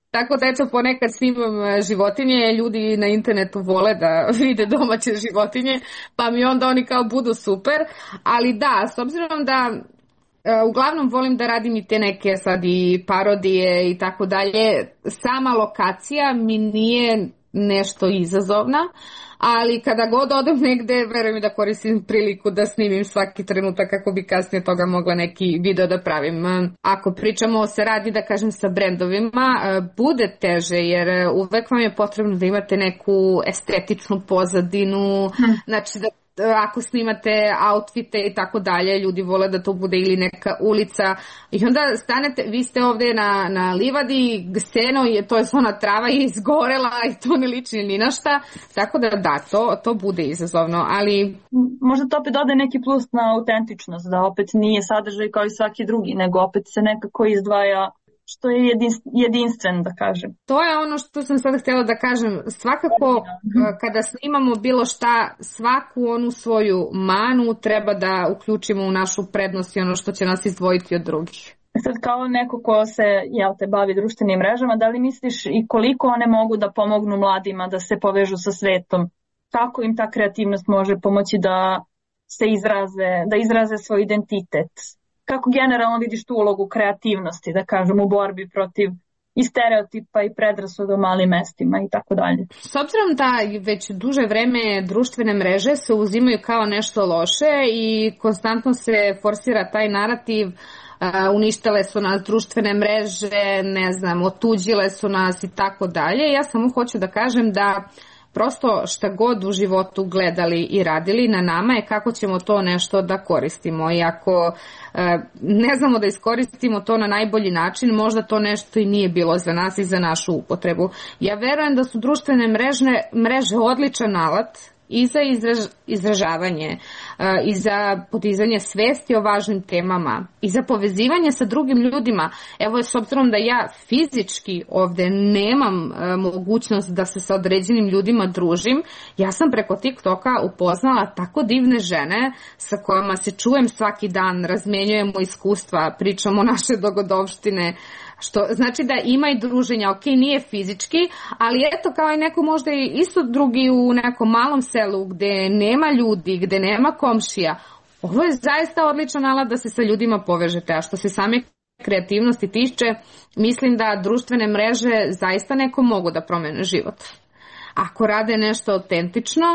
[SPEAKER 7] Tako da eto ponekad snimam životinje, ljudi na internetu vole da vide domaće životinje, pa mi onda oni kao budu super, ali da, s obzirom da uglavnom volim da radim i te neke sad i parodije i tako dalje, sama lokacija mi nije nešto izazovna, ali kada god odem negde, verujem mi da koristim priliku da snimim svaki trenutak kako bi kasnije toga mogla neki video da pravim. Ako pričamo o saradnji, da kažem, sa brendovima, bude teže jer uvek vam je potrebno da imate neku estetičnu pozadinu, hmm. znači da ako snimate outfite i tako dalje, ljudi vole da to bude ili neka ulica i onda stanete, vi ste ovde na, na livadi, seno je, to je ona trava je izgorela i to ne liči ni na šta, tako da da, to, to bude izazovno, ali...
[SPEAKER 11] Možda to opet dode neki plus na autentičnost, da opet nije sadržaj kao i svaki drugi, nego opet se nekako izdvaja što je jedinstven, da kažem.
[SPEAKER 7] To je ono što sam sad htjela da kažem. Svakako, kada snimamo bilo šta, svaku onu svoju manu treba da uključimo u našu prednost i ono što će nas izdvojiti od drugih.
[SPEAKER 11] Sad kao neko ko se jel te, bavi društvenim mrežama, da li misliš i koliko one mogu da pomognu mladima da se povežu sa svetom? Kako im ta kreativnost može pomoći da se izraze, da izraze svoj identitet? Kako generalno vidiš tu ulogu kreativnosti, da kažem, u borbi protiv i stereotipa i predrasuda u malim mestima i tako dalje?
[SPEAKER 7] S obzirom da već duže vreme društvene mreže se uzimaju kao nešto loše i konstantno se forsira taj narativ, uh, uništile su nas društvene mreže, ne znam, otuđile su nas i tako dalje, ja samo hoću da kažem da prosto šta god u životu gledali i radili, na nama je kako ćemo to nešto da koristimo. I ako e, ne znamo da iskoristimo to na najbolji način, možda to nešto i nije bilo za nas i za našu upotrebu. Ja verujem da su društvene mrežne, mreže odličan alat i za izraž, izražavanje, i za podizanje svesti o važnim temama, i za povezivanje sa drugim ljudima. Evo, s obzirom da ja fizički ovde nemam mogućnost da se sa određenim ljudima družim, ja sam preko TikToka upoznala tako divne žene sa kojima se čujem svaki dan, razmenjujemo iskustva, pričamo naše dogodovštine, što znači da ima i druženja, ok, nije fizički, ali eto kao i neko možda i isto drugi u nekom malom selu gde nema ljudi, gde nema komšija. Ovo je zaista odličan alat da se sa ljudima povežete, a što se same kreativnosti tiče, mislim da društvene mreže zaista neko mogu da promene život. Ako rade nešto autentično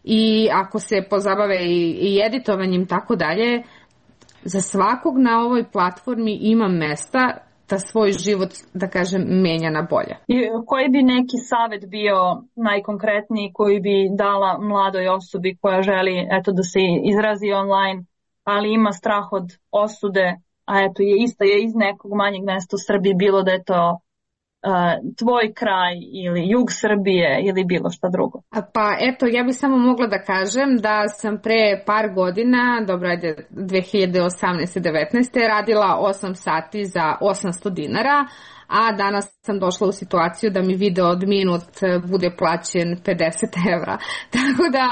[SPEAKER 7] i ako se pozabave i, i editovanjem tako dalje, za svakog na ovoj platformi ima mesta da svoj život, da kažem, menja na bolje.
[SPEAKER 11] I koji bi neki savjet bio najkonkretniji koji bi dala mladoj osobi koja želi eto, da se izrazi online, ali ima strah od osude, a eto je isto je iz nekog manjeg mesta u Srbiji, bilo da je to uh, tvoj kraj ili jug Srbije ili bilo šta drugo?
[SPEAKER 7] Pa eto, ja bih samo mogla da kažem da sam pre par godina, dobro ajde dve hiljade osamnaeste devetnaeste radila osam sati za osamsto dinara, a danas sam došla u situaciju da mi video od minut bude plaćen pedeset evra. Tako da...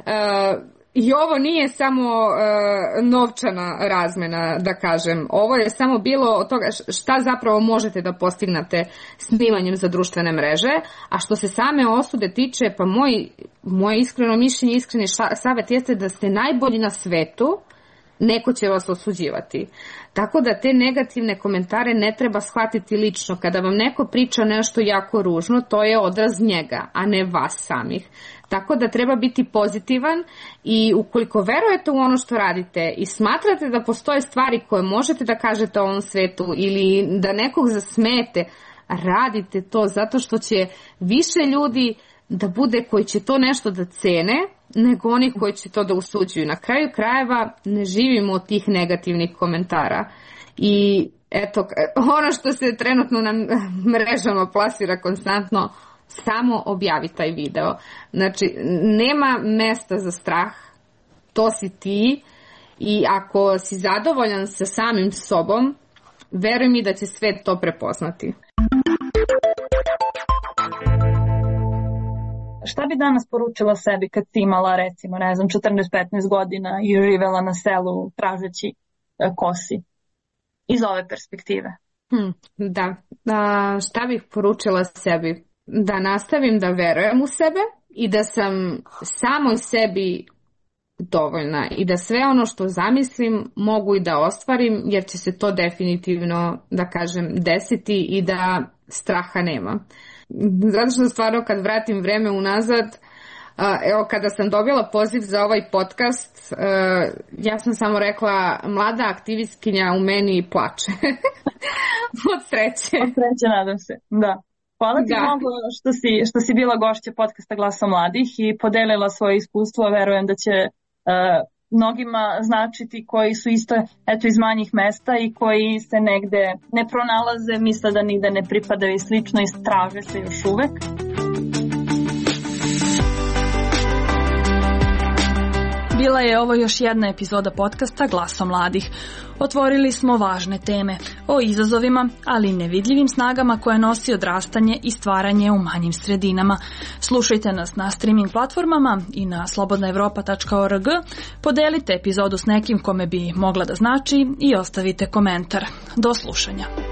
[SPEAKER 7] Uh, I ovo nije samo uh, novčana razmena, da kažem. Ovo je samo bilo od toga šta zapravo možete da postignete snimanjem za društvene mreže, a što se same osude tiče, pa moj, moje iskreno mišljenje, iskreni savjet jeste da ste najbolji na svetu, neko će vas osuđivati. Tako da te negativne komentare ne treba shvatiti lično. Kada vam neko priča nešto jako ružno, to je odraz njega, a ne vas samih. Tako da treba biti pozitivan i ukoliko verujete u ono što radite i smatrate da postoje stvari koje možete da kažete o ovom svetu ili da nekog zasmete, radite to zato što će više ljudi da bude koji će to nešto da cene nego oni koji će to da usuđuju. Na kraju krajeva ne živimo od tih negativnih komentara. I eto, ono što se trenutno na mrežama plasira konstantno, samo objavi taj video. Znači, nema mesta za strah, to si ti i ako si zadovoljan sa samim sobom, veruj mi da će svet to prepoznati.
[SPEAKER 11] Šta bi danas poručila sebi kad si imala recimo, ne znam, četrnaest petnaest godina i živela na selu tražeći ko si iz ove perspektive?
[SPEAKER 7] Hmm, da, da, šta bih poručila sebi? Da nastavim da verujem u sebe i da sam samoj sebi dovoljna i da sve ono što zamislim mogu i da ostvarim, jer će se to definitivno, da kažem, desiti i da straha nema. Zato što stvarno kad vratim vreme unazad, evo kada sam dobila poziv za ovaj podcast, ja sam samo rekla mlada aktivistkinja u meni plače. Od sreće.
[SPEAKER 11] Od sreće, nadam se, da. Hvala ti da. mnogo što si, što si bila gošća podcasta Glasa mladih i podelila svoje iskustvo. Verujem da će uh, mnogima značiti koji su isto eto, iz manjih mesta i koji se negde ne pronalaze, misle da nigde ne pripadaju i slično i traže se još uvek.
[SPEAKER 4] Bila je ovo još jedna epizoda podcasta Glasa mladih. Otvorili smo važne teme o izazovima, ali i nevidljivim snagama koje nosi odrastanje i stvaranje u manjim sredinama. Slušajte nas na streaming platformama i na slobodna evropa tačka org. Podelite epizodu s nekim kome bi mogla da znači i ostavite komentar. Do slušanja.